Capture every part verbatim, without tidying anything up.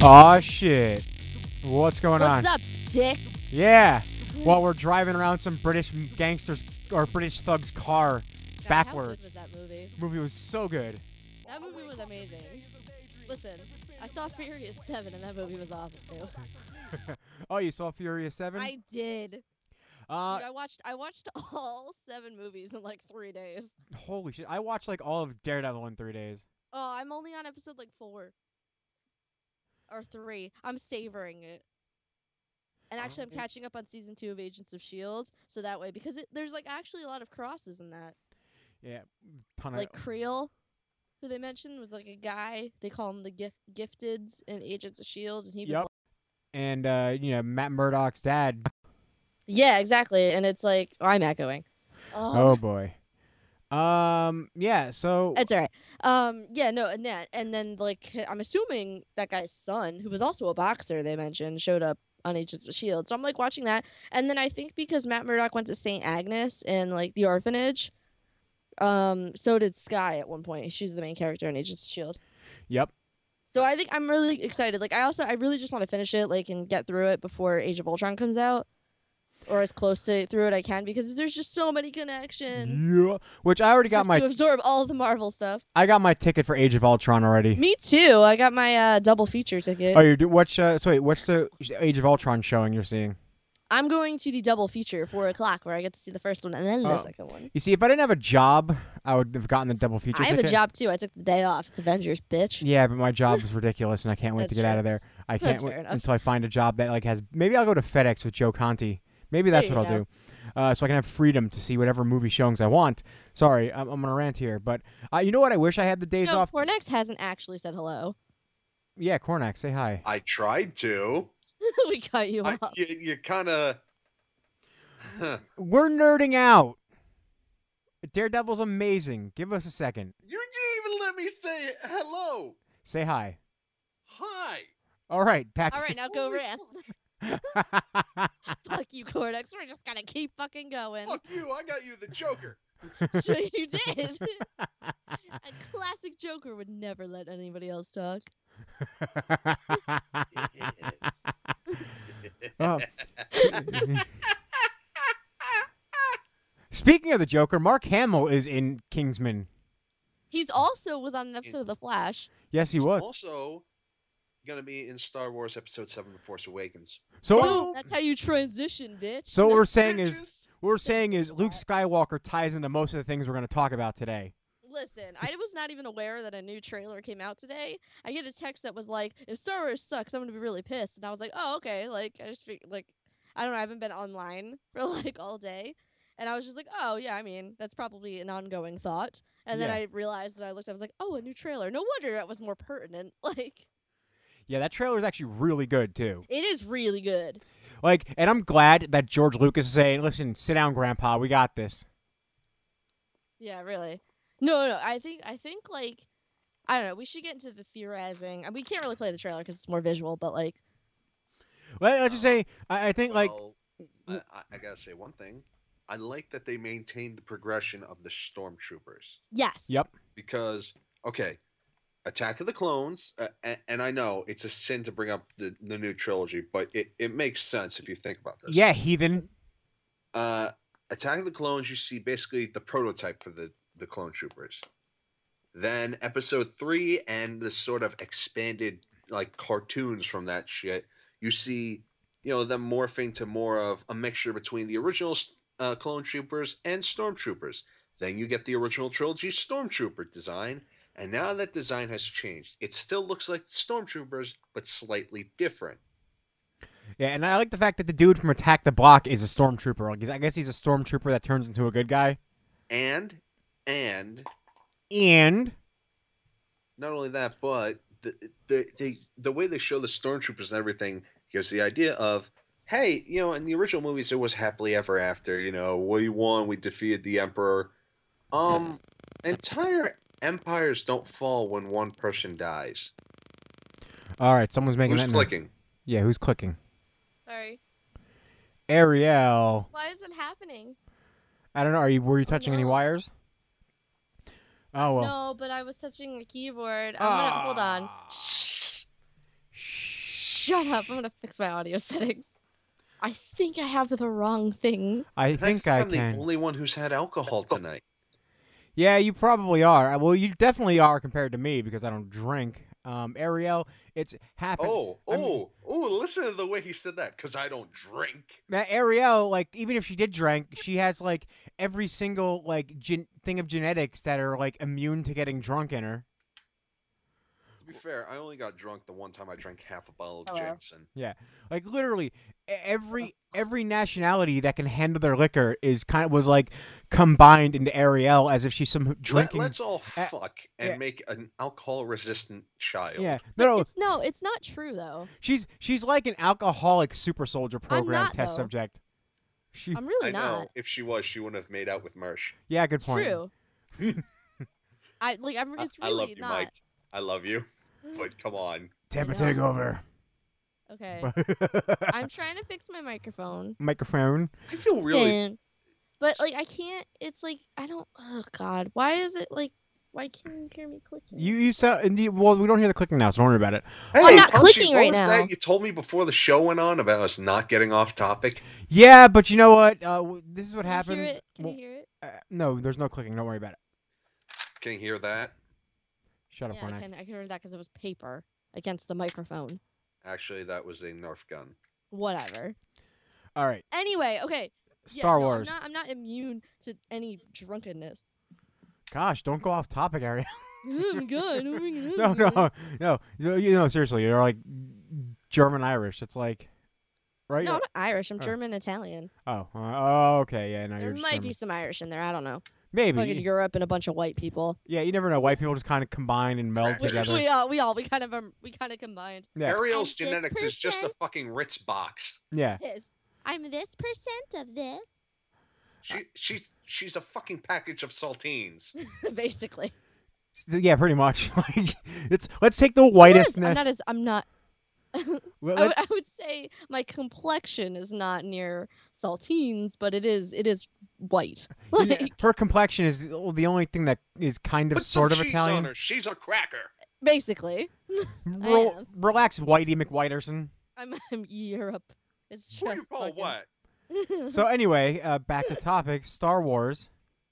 Aw, shit. What's going on? What's up, dick? Yeah. While we're driving around some British gangsters or British thug's car God, backwards. How good was that movie? Movie was so good. That movie was amazing. Listen, I saw Furious seven and that movie was awesome too. Oh, you saw Furious seven? I did. Uh, Dude, I watched I watched all seven movies in like three days. holy shit. I watched like all of Daredevil in three days. Oh, I'm only on episode like four. Or three. I'm savoring it. And actually, I'm Okay. catching up on season two of Agents of S H I E L D, so that way, because it, there's like actually a lot of crosses in that. Yeah. Ton Like of Creel, who they mentioned, was like a guy. They call him the gif- Gifteds in Agents of S H I E L D, and he was Yep. like, and uh, you know, Matt Murdock's dad. yeah, exactly. And it's like, oh, I'm echoing. Oh Oh, boy. Um, yeah, so it's all right. Um, yeah, no, and that, and then like h- I'm assuming that guy's son, who was also a boxer, they mentioned, showed up on Agents of S H I E L D. So I'm like watching that, and then I think because Matt Murdock went to Saint Agnes and like the orphanage, um, so did Sky at one point. She's the main character in Agents of S H I E L D. yep. So I think I'm really excited. Like I also I really just want to finish it, like, and get through it before Age of Ultron comes out, or as close to through it I can, because there's just so many connections. Yeah. Which I already got Have my to absorb all the Marvel stuff. I got my ticket for Age of Ultron already. Me too. I got my uh, double feature ticket. Oh, you do what's uh so wait, what's the Age of Ultron showing you're seeing? I'm going to the double feature, four o'clock, where I get to see the first one and then the Oh. second one. You see, if I didn't have a job, I would have gotten the double feature I have a ticket. job too. I took the day off. It's Avengers, bitch. Yeah, but my job is ridiculous, and I can't wait to That's get out true. of there. I That's can't wait fair enough. until I find a job that like has. Maybe I'll go to FedEx with Joe Conti. Maybe that's There what you I'll do, uh, so I can have freedom to see whatever movie showings I want. Sorry, I'm, I'm gonna rant here, but uh, you know what? I wish I had the days No, off. Cornex hasn't actually said hello. Yeah, Cornac, say hi. I tried to. We cut you I, off. you you kind of. We're nerding out. Daredevil's amazing. Give us a second. You didn't even let me say hello. Say hi. Hi. All right, back. All to- right, now go rant. Fuck you, Cornex. We're just gonna keep fucking going. Fuck you. I got you the Joker. Sure you did. A classic Joker would never let anybody else talk. Oh. Speaking of the Joker, Mark Hamill is in Kingsman. He's also was on an episode of The Flash. Yes, he was. Also, gonna be in Star Wars Episode Seven: The Force Awakens. So, Boom. That's how you transition, bitch. so what we're saying is, Bitches. what we're saying is, Luke Skywalker ties into most of the things we're going to talk about today. Listen, I was not even aware that a new trailer came out today. I get a text that was like, "If Star Wars sucks, I'm gonna be really pissed." And I was like, "Oh, okay." Like, I just fig- like, I don't know. I haven't been online for like all day, and I was just like, "Oh yeah." I mean, that's probably an ongoing thought. And then Yeah. I realized that I looked. I was like, "Oh, a new trailer. No wonder that was more pertinent." Like, Yeah, that trailer is actually really good too. it is really good. Like, and I'm glad that George Lucas is saying, "Listen, sit down, Grandpa. We got this." Yeah, really. No, no. I think I think like I don't know. We should get into the theorizing. And we can't really play the trailer because it's more visual. But like, Well, let's just say, I, I think like, Well, I, I- I gotta say one thing. I like that they maintained the progression of the stormtroopers yes. yep, because okay, Attack of the Clones, uh, and, and I know it's a sin to bring up the, the new trilogy, but it, it makes sense if you think about this. yeah, heathen. Uh, Attack of the Clones, you see basically the prototype for the, the clone troopers. Then Episode three and the sort of expanded like cartoons from that shit, you see, you know, them morphing to more of a mixture between the original uh, clone troopers and stormtroopers. Then you get the original trilogy stormtrooper design, and now that design has changed. It still looks like stormtroopers, but slightly different. Yeah, and I like the fact that the dude from Attack the Block is a stormtrooper. Like, I guess he's a stormtrooper that turns into a good guy. And, and And not only that, but the the the, the way they show the stormtroopers and everything gives the idea of, hey, you know, in the original movies it was happily ever after. You know, we won, we defeated the Emperor. Um, entire empires don't fall when one person dies. all right, someone's making Who's that noise. clicking? Yeah, who's clicking? Sorry. Ariel. Why is it happening? I don't know. Are you were you touching any no. wires? Oh well. No, but I was touching the keyboard. I'm gonna hold on. Ah. Shh. Shut up! I'm gonna fix my audio settings. I think I have the wrong thing. I I think think I I'm can. the only one who's had alcohol tonight. Yeah, you probably are. Well, you definitely are compared to me because I don't drink. Um, Ariel, it's happened. Oh, I mean- oh, oh! Listen to the way he said that. Because I don't drink. That Ariel, like, even if she did drink, she has like every single like gen- thing of genetics that are like immune to getting drunk in her. To be fair, I only got drunk the one time I drank half a bottle of Hello. Jameson. Like literally, e- every every nationality that can handle their liquor is kind of was like combined into Ariel as if she's some Let, drinking. let's all uh, fuck and yeah. make an alcohol-resistant child. Yeah, But no, no, it's no, it's not true though. she's she's like an alcoholic super soldier program not, test though. subject. She, I'm really I know. not. If she was, she wouldn't have made out with Mersh. yeah, good It's point. true. I like. I'm. I- It's I, really love you, not. Mike. I love you. But come on. Tampa know. takeover. Okay. I'm trying to fix my microphone. Microphone. I feel really. And- but like I can't. It's like I don't. Oh God. Why is it like? Why can't you hear me clicking? You you sound indeed. Well, we don't hear the clicking now, so don't worry about it. Hey, I'm not Punchy, clicking what right was now. that you told me before the show went on about us not getting off topic? Yeah, but you know what? Uh, w- this is what Can you happens. hear it? Can Well, you hear it? uh, no, there's no clicking. Don't worry about it. Can you hear that? Yeah, Shut up, I Cornex. can. I can hear that because it was paper against the microphone. Actually, that was a Nerf gun. Whatever. All right, Anyway, okay. Yeah, Star no, Wars. I'm not, I'm not immune to any drunkenness. Gosh, don't go off topic, Ariel. Oh my God. Oh my God. no, no, no. You you know, seriously, you're like German Irish. It's like, right? No, I'm not Irish. I'm Oh. German Italian. Oh, uh, oh, okay, yeah. No, There you're just might German. be some Irish in there. I don't know. Maybe. Fucking Europe and a bunch of white people. Yeah, you never know. White people just kind of combine and meld We- We, together. we all, we all, we kind of, um, we kind of combined. Yeah. Ariel's And this genetics is just a percent- fucking Ritz box. Yeah. This. I'm this percent of this. She she's she's a fucking package of saltines. Basically. Yeah, pretty much. Like, it's let's take the Of whitest. course, I'm nat- not as, I'm not. well, I, let- would- I would say my complexion is not near saltines, but it is, it is white. yeah, Like, her complexion is the only thing that is kind of Put sort some of cheese Italian. on her. She's a cracker. basically. Rel- am. relax, Whitey McWhiterson. I'm, I'm Europe. It's just What do you call fucking- what? So anyway, uh, back to topic. Star Wars.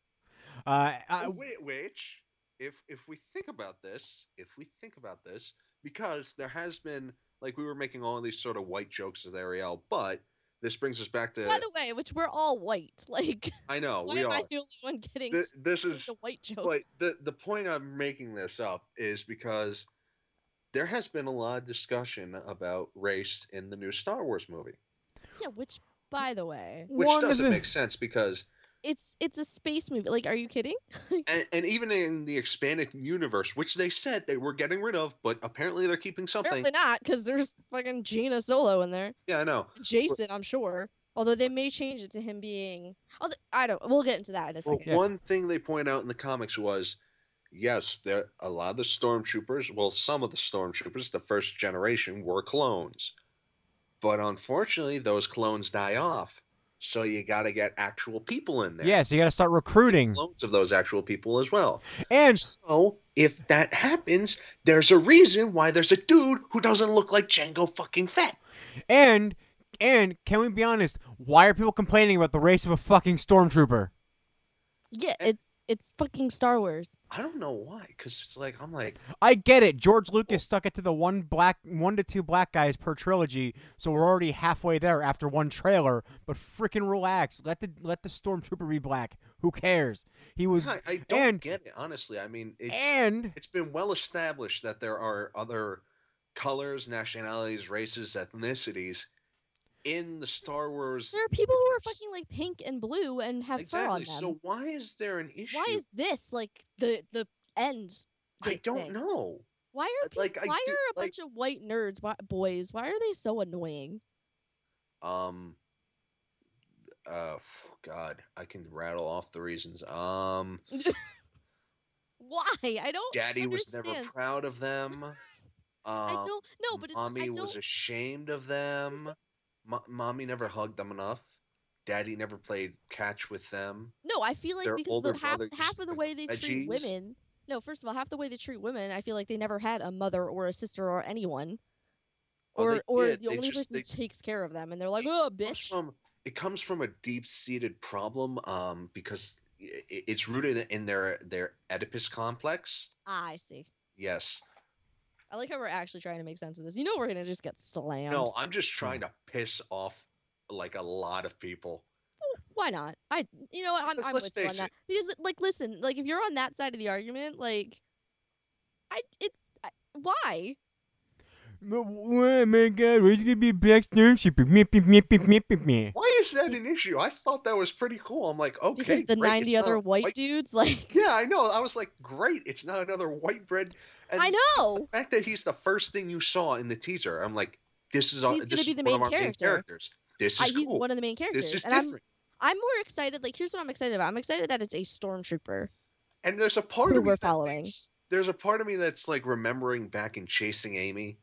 Uh, I, Whi- Which, if if we think about this, if we think about this, because there has been like we were making all these sort of white jokes as Ariel, but this brings us back to By the way, which we're all white. Like, I know why we am are. I the only one getting Th- s- this with is the white jokes? but the the point I'm making this up is because there has been a lot of discussion about race in the new Star Wars movie, Yeah, which, by the way, which One of doesn't the- make sense because it's it's a space movie. Like, are you kidding? and, and even in the expanded universe, which they said they were getting rid of, but apparently they're keeping something. Apparently not, because there's fucking Gina Solo in there. Yeah, I know. Jason, I'm sure. Although they may change it to him being. Oh, I don't. We'll get into that in a Well, second. one thing they point out in the comics was, yes, there a lot of the stormtroopers. Well, some of the stormtroopers, the first generation, were clones, but unfortunately, those clones die off. So you got to get actual people in there. yeah, so you got to start recruiting. Clones of those actual people as well. And So if that happens, there's a reason why there's a dude who doesn't look like Django fucking Fett. and and can we be honest? Why are people complaining about the race of a fucking stormtrooper? Yeah, it's it's fucking Star Wars. I don't know why, because it's like I'm like, I get it. George Lucas stuck it to the one black, one to two black guys per trilogy, so we're already halfway there after one trailer. But freaking relax. Let the let the stormtrooper be black. Who cares? He was I, I don't and- get it. Honestly, I mean, it's, and it's been well established that there are other colors, nationalities, races, ethnicities in the Star Wars. There are people who are universe. fucking like pink and blue and have fur on Exactly. them. So why is there an issue? Why is this like the the end? I big don't thing? know. Why are Uh, people, like, I why do- are a like- bunch of white nerds why, boys? Why are they so annoying? Um. Uh, God, I can rattle off the reasons. Um, Why? I don't. Daddy was never understand. proud of them. I Um, don't. No, but it's. I Mommy don't. was ashamed of them. Mo- mommy never hugged them enough. Daddy never played catch with them. No, I feel like their because older the half brothers half of the are way they treat veggies. women. No, first of all, half the way they treat women, I feel like they never had a mother or a sister or anyone. Oh, or they or did. the They only just- person they- who takes care of them, and they're like, It oh, comes bitch. from it comes from a deep-seated problem, um, because i- i- it's rooted in their their Oedipus complex. Ah, I see. Yes. I like how we're actually trying to make sense of this. You know, we're gonna just get slammed. No, I'm just trying to piss off like a lot of people. Why not? I, you know what? I'm, Because I'm let's with you on face that. it. Because, like, listen, like, if you're on that side of the argument, like, I, it's, I, why? Oh my god, where's gonna be Black Stormtrooper? Meh, meh, meh, meh, meh, meh, meh. Why is that an issue? I thought that was pretty cool. I'm like, okay, Because the great, ninety it's other not a white, dudes, like, Yeah, I know. I was like, great. It's not another white bread. And I know. the fact that he's the first thing you saw in the teaser, I'm like, this is, our, He's this gonna be is the one main of our main character. characters. This I, is he's cool. one of the main characters. This is and I'm, different. I'm more excited. Like, here's what I'm excited about. I'm excited that it's a stormtrooper. And there's a part who of me we're that following. thinks- there's a part of me that's like remembering back in Chasing Amy.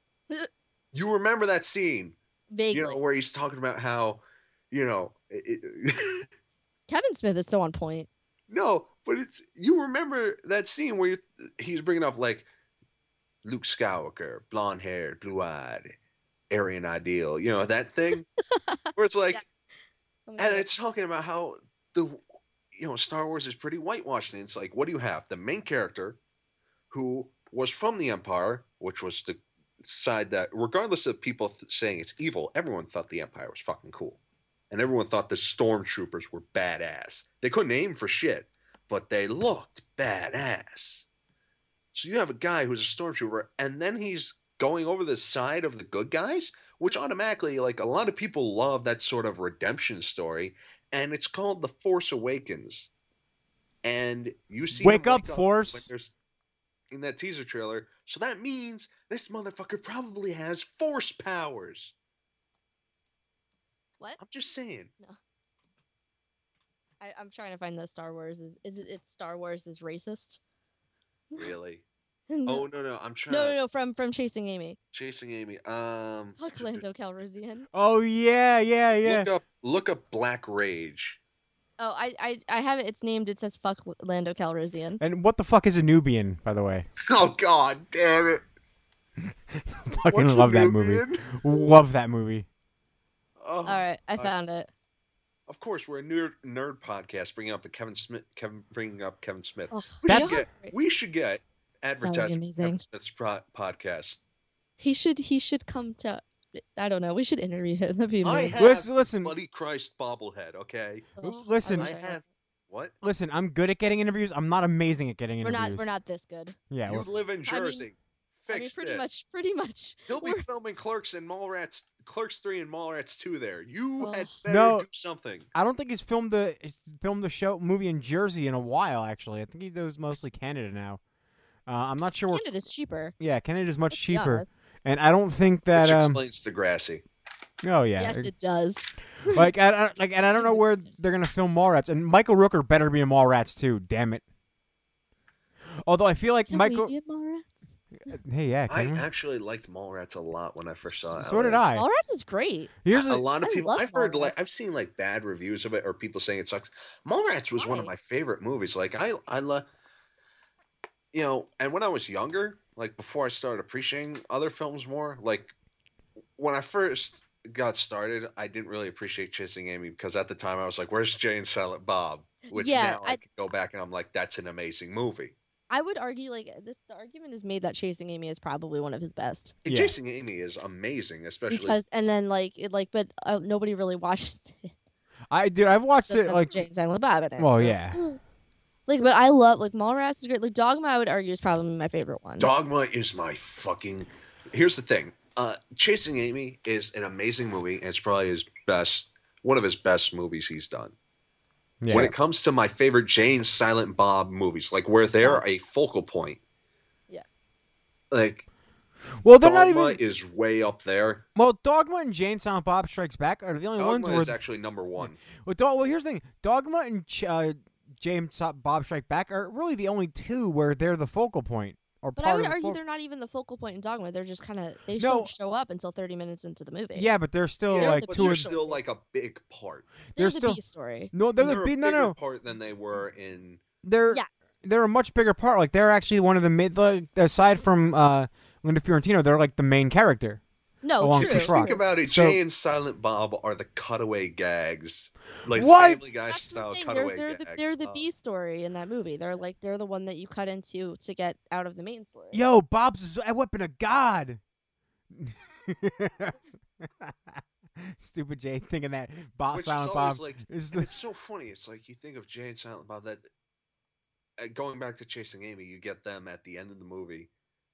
You remember that scene, Vaguely. you know, where he's talking about how, you know, it, it- Kevin Smith is so on point. no, but it's you remember that scene where you're, he's bringing up like Luke Skywalker, blonde haired, blue eyed, Aryan ideal, you know, that thing where it's like, Yeah. Oh my and God. it's talking about how the, you know, Star Wars is pretty whitewashed. And it's like, what do you have? The main character who was from the Empire, which was the side that, regardless of people th- saying it's evil, everyone thought the Empire was fucking cool. And everyone thought the stormtroopers were badass. They couldn't aim for shit, but they looked badass. So you have a guy who's a stormtrooper, and then he's going over the side of the good guys, which automatically, like, a lot of people love that sort of redemption story, and it's called The Force Awakens. And you see Wake him up, when Force. there's in that teaser trailer. So that means this motherfucker probably has force powers. What? I'm just saying. I, I'm trying to find the Star Wars. Is is it it's Star Wars is racist? Really? no, Oh no no, I'm trying. no, no, no, from from Chasing Amy. Chasing Amy. Um. Fuck Lando Calrissian. Oh yeah, yeah, yeah. Look up look up Black Rage. Oh, I, I, I have it. It's named. It says fuck Lando Calrissian. And what the fuck is a Nubian, by the way? Oh god damn it! Fucking What's a love that movie. Nubian? Love that movie. Oh, All right, I I- found it. Of course, we're a nerd nerd podcast, bringing up a Kevin Smith. Kevin bringing up Kevin Smith. Oh, We That's- should get we should get advertising for amazing. Kevin Smith's pro- podcast. He should he should come to. I don't know. We should interview him. That'd be I amazing. have Listen, listen, Bloody Christ bobblehead. Okay. Ugh, listen. wish I had have what? listen. I'm good at getting interviews. I'm not amazing at getting We're interviews. not we're not this good. Yeah. You well, live in I mean- Jersey. I mean, Fix pretty this. much, pretty much. He'll be we're- filming Clerks and Mallrats, Clerks three and Mallrats two. There, you Ugh. had better No. do something. I don't think he's filmed the he's filmed the show movie in Jersey in a while. Actually, I think he does mostly Canada now. Uh, I'm not sure. Where, Canada's cheaper. yeah, Canada's much Let's be cheaper, honest. and I don't think that. Which Um, explains Degrassi. oh yeah, Yes, it does. like I, I like, and I don't know where they're gonna film Mallrats. And Michael Rooker better be in Mallrats too. Damn it. Although I feel like Can Michael. we be in Mallrats? Hey, yeah, I can we? actually liked Mallrats a lot when I first saw it. So did I. Mallrats is great. Here's a a, lot of I people. love I've heard like Mallrats. I've seen like bad reviews of it or people saying it sucks. Mallrats was one of Why? my favorite movies. Like I I love, you know, and when I was younger, like before I started appreciating other films more, like when I first got started, I didn't really appreciate Chasing Amy because at the time I was like, "Where's Jay and Silent Bob?" Which Yeah, now I, I- can go back and I'm like, "That's an amazing movie." I would argue like this. The argument is made that Chasing Amy is probably one of his best And Yeah. Chasing Amy is amazing, especially because, and then like it like, but uh, nobody really watches it. I dude, I've watched Doesn't it have like. Jay and Silent Bob in it. Well, so- yeah. Like, but I love like Mallrats is great. Like Dogma, I would argue is probably my favorite one. Dogma is my fucking. Here's the thing. Uh, Chasing Amy is an amazing movie, and it's probably his best, one of his best movies he's done. Yeah. When it comes to my favorite Jane Silent Bob movies, like where they're a focal point. Yeah. Like well, they're Dogma not even. is way up there. Well, Dogma and Jane Silent Bob Strikes Back are the only Dogma ones where. is actually number one. Well, Dog, well, here's the thing: Dogma and Ch- uh, James Sa- Bob Strike Back are really the only two where they're the focal point or But part I would of the argue fo- they're not even the focal point in Dogma. They're just kind of they just No. don't show up until thirty minutes into the movie. Yeah, but they're still Yeah, like the but two they're or Beast still like a big part. they're, they're the still- B story. no, they're They're the a B- no, bigger no, no, part than they were in. they're Yes. they're a much bigger part. Like they're actually one of the main. Like, aside from uh, Linda Fiorentino, they're like the main character. No, along true. Chris Just Rock. think about it. So- Jay and Silent Bob are the cutaway gags, like What? Family Guy That's what style I'm saying. They're, cutaway they're the gags. they're the Uh, B story in that movie. They're like they're the one that you cut into to get out of the main story. Yo, Bob's a weapon of God. Stupid Jay thinking that Bob which is Silent always Bob like, is and the it's so funny. It's like you think of Jay and Silent Bob. That uh, going back to Chasing Amy, you get them at the end of the movie.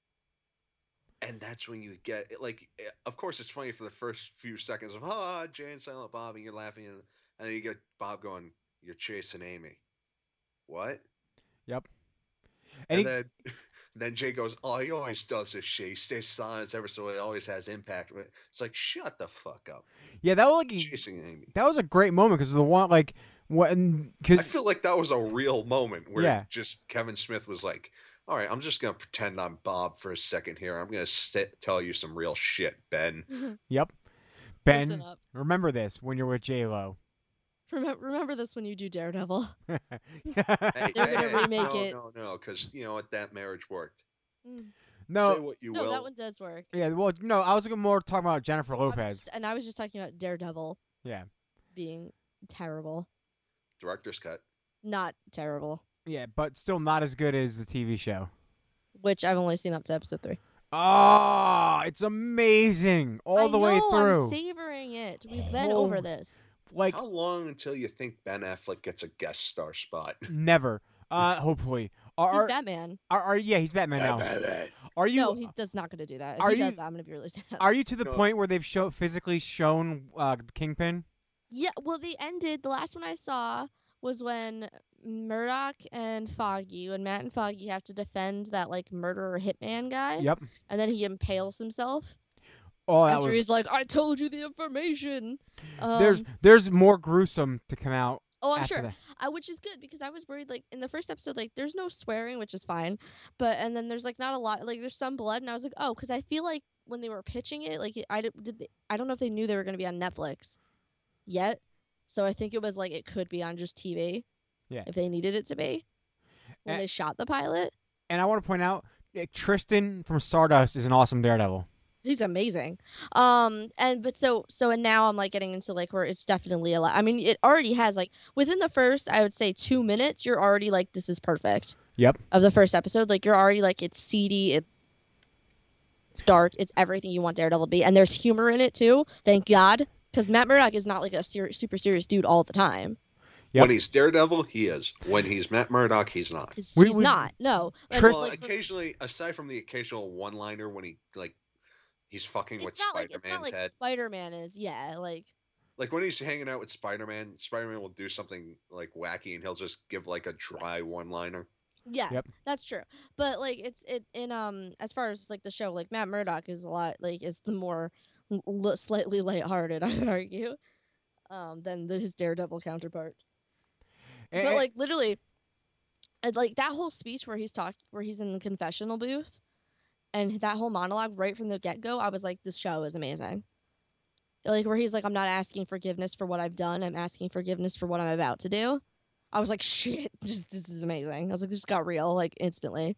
And that's when you get it. Like, eh, of course, it's funny for the first few seconds of ah, Jay and Silent Bob, and you're laughing, and, and then you get Bob going, "You're chasing Amy." What? and, And, he, then, then Jay goes, "Oh, he always does this shit. He stays silent ever so it always has impact." But it's like, shut the fuck up, yeah, that was like a- chasing Amy. that was a great moment because the one like when I because feel like that was a real moment where Yeah. just Kevin Smith was like, "All right, I'm just gonna pretend I'm Bob for a second here. I'm gonna sit, tell you some real shit, Ben." yep, Listen Ben, up. remember this when you're with J Lo. Remember, remember this when you do Daredevil. Hey, They're hey, gonna hey, remake no, it. No, no, because you know what, that marriage worked. Say no, what you No, will. that one does work. yeah, well, no, I was looking more talking about Jennifer I was Lopez. just- and I was just talking about Daredevil Yeah, being terrible. Director's cut. Not terrible. yeah, but still not as good as the T V show. Which I've only seen up to episode three. Oh, it's amazing all I the way know, through. I'm savoring it. We've been over Oh. this. Like How long until you think Ben Affleck gets a guest star spot? never. Uh, hopefully. Are, He's are, Batman. are, are yeah, he's Batman now. Are you No, he does not going to do that. If are he does you- that, I'm going to be really sad. are you to the No. point where they've show physically shown uh, Kingpin? Yeah, well, they ended. The last one I saw was when Murdoch and Foggy, when Matt and Foggy have to defend that like murderer hitman guy, Yep. and then he impales himself Oh, that after was. he's like, "I told you the information." Um, There's there's more gruesome to come out. oh, I'm after sure. that. I, which is good because I was worried like in the first episode like there's no swearing, which is fine, but and then there's like not a lot like there's some blood, and I was like, oh, because I feel like when they were pitching it, like I did, did they, I don't know if they knew they were going to be on Netflix yet, so I think it was like it could be on just T V, Yeah. if they needed it to be when And- they shot the pilot. And I want to point out uh, Tristan from Stardust is an awesome Daredevil. He's amazing. Um and but so so and now I'm like getting into like where it's definitely a lot. I mean, it already has like within the first I would say two minutes you're already like this is perfect. Yep. Of the first episode, like you're already like it's seedy, it, it's dark, it's everything you want Daredevil to be, and there's humor in it too. Thank God, because Matt Murdock is not like a ser- super serious dude all the time. Yep. When he's Daredevil, he is. When he's Matt Murdock, he's not. 'Cause We- he's we- not. No. And, Tris- Well, like, for- occasionally, aside from the occasional one-liner when he like he's fucking with it's not like it's Spider-Man's not like head, Spider Man is. Yeah, like like when he's hanging out with Spider-Man, Spider-Man will do something like wacky, and he'll just give like a dry one-liner. yeah, Yep. that's true. But like it's it in um as far as like the show, like Matt Murdock is a lot like is the more l- l- slightly lighthearted, I would argue, um than the, his Daredevil counterpart. And- But like literally, and, like that whole speech where he's talk where he's in the confessional booth, and that whole monologue right from the get go, I was like, this show is amazing. Like where he's like, I'm not asking forgiveness for what I've done. I'm asking forgiveness for what I'm about to do. I was like, shit, this, this is amazing. I was like, this got real like instantly.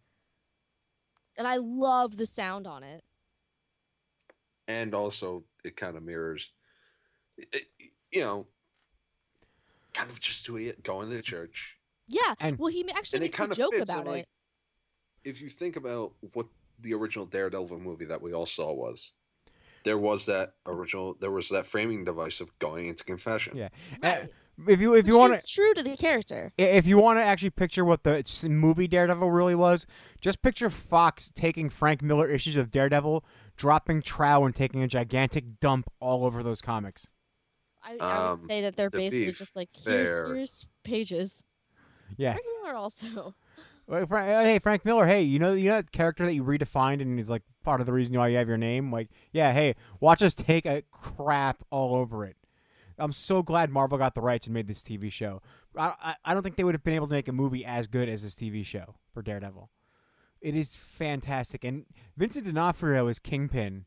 And I love the sound on it. And also, it kind of mirrors, it, you know, kind of just doing it, going to church. Yeah. And- well, he ma- actually And it makes a kind of joke fits. about And like, it. if you think about what the original Daredevil movie that we all saw was, there was that original, there was that framing device of going into confession. Yeah. Right. Uh, if you if Which you want is true to the character. to if you want to actually picture what the s- movie Daredevil really was, just picture Fox taking Frank Miller issues of Daredevil, dropping trow, and taking a gigantic dump all over those comics. I, I would Um, say that they're to basically be just like here's fair- here's pages. Yeah. Frank Miller also. Well, Fra- Hey, Frank Miller. Hey, you know you know that character that you redefined and is like part of the reason why you have your name. Like, yeah. Hey, watch us take a crap all over it. I'm so glad Marvel got the rights and made this T V show. I, I I don't think they would have been able to make a movie as good as this T V show for Daredevil. It is fantastic, and Vincent D'Onofrio is Kingpin.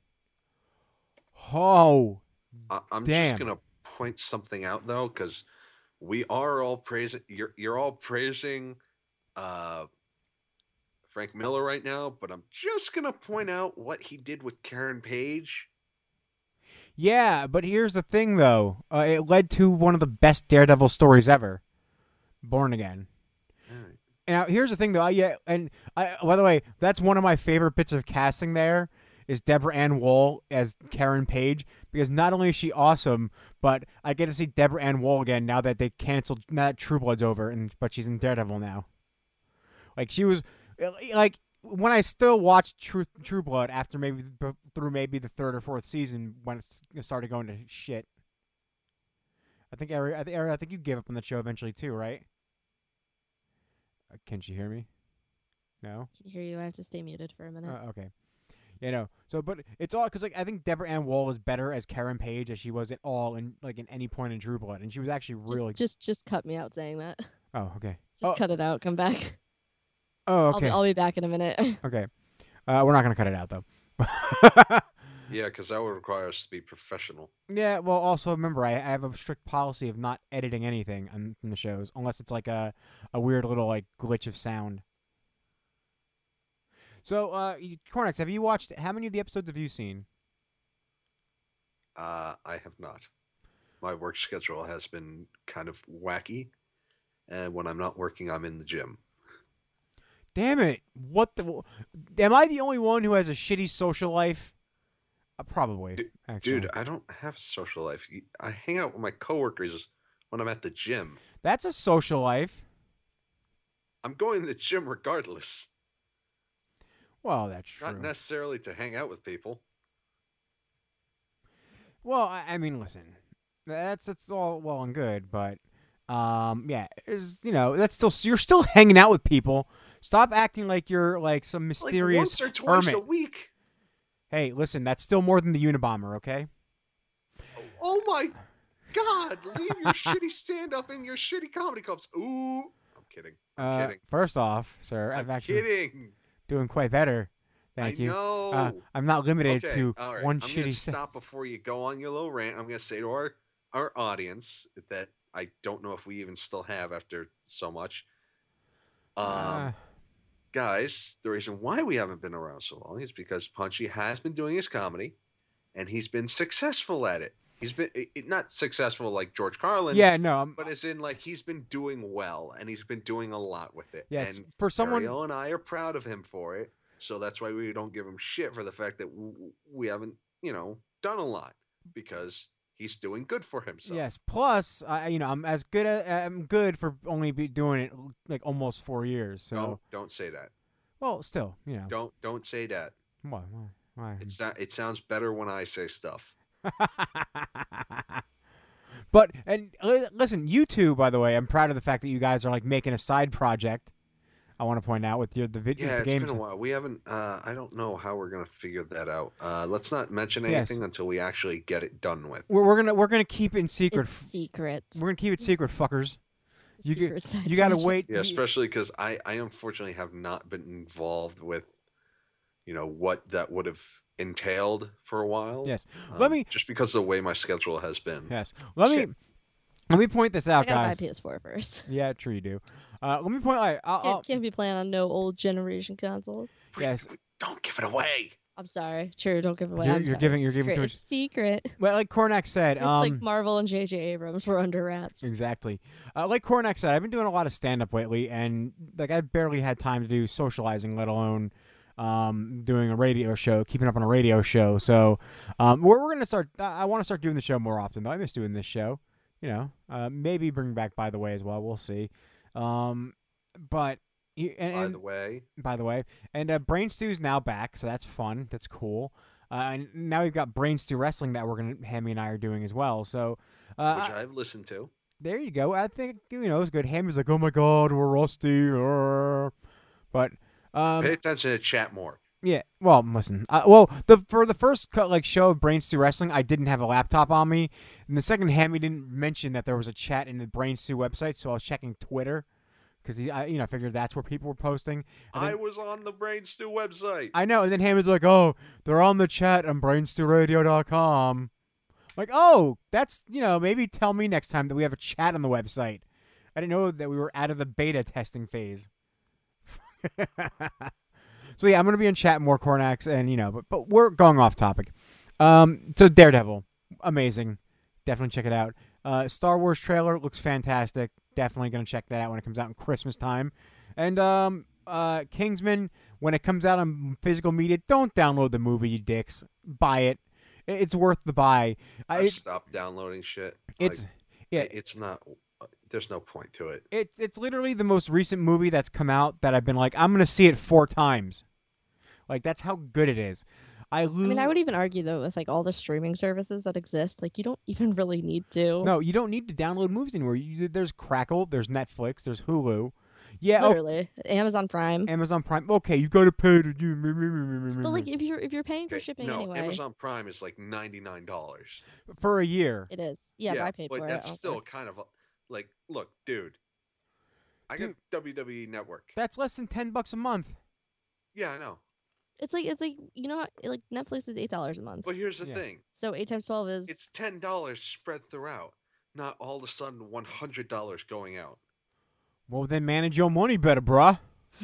Oh, I, I'm Damn. just gonna point something out though, because we are all praising. You're you're all praising uh, Frank Miller right now, but I'm just gonna point out what he did with Karen Page Yeah, but here's the thing, though. Uh, it led to one of the best Daredevil stories ever, Born Again. Alright. Now, here's the thing, though. I, yeah, and I, by the way, that's one of my favorite bits of casting. There is Deborah Ann Woll as Karen Page, because not only is she awesome, but I get to see Deborah Ann Woll again now that they canceled, now that True Blood's over, and but she's in Daredevil now. Like she was, like when I still watched True True Blood after maybe through maybe the third or fourth season when it started going to shit. I think Ari, I think Ari, I think you gave up on the show eventually too, right? Uh, can she hear me? No. I can hear you. I have to stay muted for a minute. Uh, okay. You know, so but it's all because like I think Deborah Ann Woll is better as Karen Page as she was at all in like in any point in True Blood, and she was actually really. Just, just, just cut me out saying that. Oh, okay. Just oh. cut it out. Come back. Oh, I'll okay. be, I'll be back in a minute. Okay. Uh, we're not gonna cut it out though. Yeah, because that would require us to be professional. Yeah. Well, also remember, I, I have a strict policy of not editing anything on from the shows unless it's like a a weird little like glitch of sound. So, uh, Cornex, have you watched? How many of the episodes have you seen? Uh, I have not. My work schedule has been kind of wacky, and when I'm not working, I'm in the gym. Damn it! What the? Am I the only one who has a shitty social life? Uh, probably. D- actually. Dude, I don't have a social life. I hang out with my coworkers when I'm at the gym. That's a social life. I'm going to the gym regardless. Well, that's true. Not necessarily to hang out with people. Well, I, I mean, listen, that's that's all well and good, but um, yeah, is you know that's still you're still hanging out with people. Stop acting like you're like some mysterious like once or twice hermit. a week. Hey, listen, that's still more than the Unabomber, okay? Oh my God! Leave your shitty stand-up and your shitty comedy clubs. Ooh, I'm kidding. I'm Uh, kidding. First off, sir, I'm I've actually kidding. doing quite better. Thank I you. know. Uh, I'm not limited Okay, to all right. one I'm shitty. gonna se- stop before you go on your little rant. I'm gonna say to our our audience that I don't know if we even still have after so much. Um, Uh, guys, the reason why we haven't been around so long is because Punchy has been doing his comedy, and he's been successful at it. He's been it, it- not successful like George Carlin. yeah, no, I'm, But as in, like, he's been doing well, and he's been doing a lot with it. yes, And for someone. Ariel and I are proud of him for it. So that's why we don't give him shit for the fact that w- we haven't, you know, done a lot, because he's doing good for himself. Yes. Plus, I you know I'm as good at I'm good for only be doing it like almost four years. So Don't don't say that. well, still, you know. Don't don't say that. Why? Why? Why? It's not. It sounds better when I say stuff. But and li- listen, you two, by the way, I'm proud of the fact that you guys are like making a side project. I want to point out with your the video Yeah, the it's games. been a while. We haven't. Uh, I don't know how we're gonna figure that out. Uh, let's not mention Yes. anything until we actually get it done with. We're, we're gonna we're gonna keep it in secret. It's secret. We're gonna keep it secret, fuckers. You Secret get- side You gotta project. wait. Yeah, especially because I, I unfortunately have not been involved with, you know, what that would have entailed for a while. Yes. Um, Let me. just because of the way my schedule has been. Yes. Let Shit. me. Let me point this I out, gotta guys. buy P S four first. Yeah, true, you do. Uh, let me point. All right, I'll, I'll, Can't, can't be playing on no old generation consoles. Yes. Don't give it away. I'm sorry. True, don't give it away. You're- I'm you're sorry. giving- It's you're giving secret. too It's secret. well, like Cornac said. It's um, like Marvel and J J Abrams were under wraps. Exactly. Uh, like Cornac said, I've been doing a lot of stand-up lately, and like I've barely had time to do socializing, let alone um, doing a radio show, keeping up on a radio show. So um, we're, we're gonna start. I I want to start doing the show more often, though. I miss doing this show. You know, uh, maybe bring back By the Way as well. We'll see. Um, but y- and, By and- the way, by the way, and uh, Brain Stew's now back, so that's fun. That's cool. Uh, and now we've got Brain Stew Wrestling that we're gonna Hammy and I are doing as well. So uh, which I've listened to. there you go. I think you know it's good. Hammy's like, oh my god, we're rusty. uh," But um, Pay attention to chat more. yeah. Well, listen. Uh, well, the for the first cut, like show of Brain Stew Wrestling, I didn't have a laptop on me, and the second Hammy didn't mention that there was a chat in the Brain Stew website, so I was checking Twitter because he, I, you know, figured that's where people were posting. And I then- was on the Brain Stew website. I know, and then Hammond's like, oh, they're on the chat on brain stew radio dot com. Like, oh, that's, you know, maybe tell me next time that we have a chat on the website. I didn't know that we were out of the beta testing phase. So, yeah, I'm going to be in chat more, Cornax, and, you know, but, but we're going off topic. Um, so, Daredevil. amazing. Definitely check it out. Uh, Star Wars trailer looks fantastic. Definitely gonna check that out when it comes out in Christmas time. And um, uh, Kingsman, when it comes out on physical media, don't download the movie, you dicks. Buy it. I- It's worth the buy. I, I've it, stopped downloading shit. it's Like, yeah, it's not. There's no point to it. it's it's literally the most recent movie that's come out that I've been like, I'm gonna see it four times. Like that's how good it is. I, I mean, I would even argue though, with like all the streaming services that exist, like you don't even really need to. No, you don't need to download movies anymore. You, there's Crackle, there's Netflix, there's Hulu. Yeah, oh, Literally, Amazon Prime. Amazon Prime. Okay, you got to pay to do. But like, if you're if you're paying for Okay, shipping no, anyway, Amazon Prime is like ninety nine dollars. for a year. it is. Yeah, but I paid but for that's it. I don't still care. kind of a, like, look, dude. I Dude. got W W E Network. That's less than ten bucks a month. Yeah, I know. It's like it's like you know, how- like Netflix is eight dollars a month. But here's the Yeah. thing: So eight times twelve is it's ten dollars spread throughout, not all of a sudden one hundred dollars going out. Well, then manage your money better, bruh.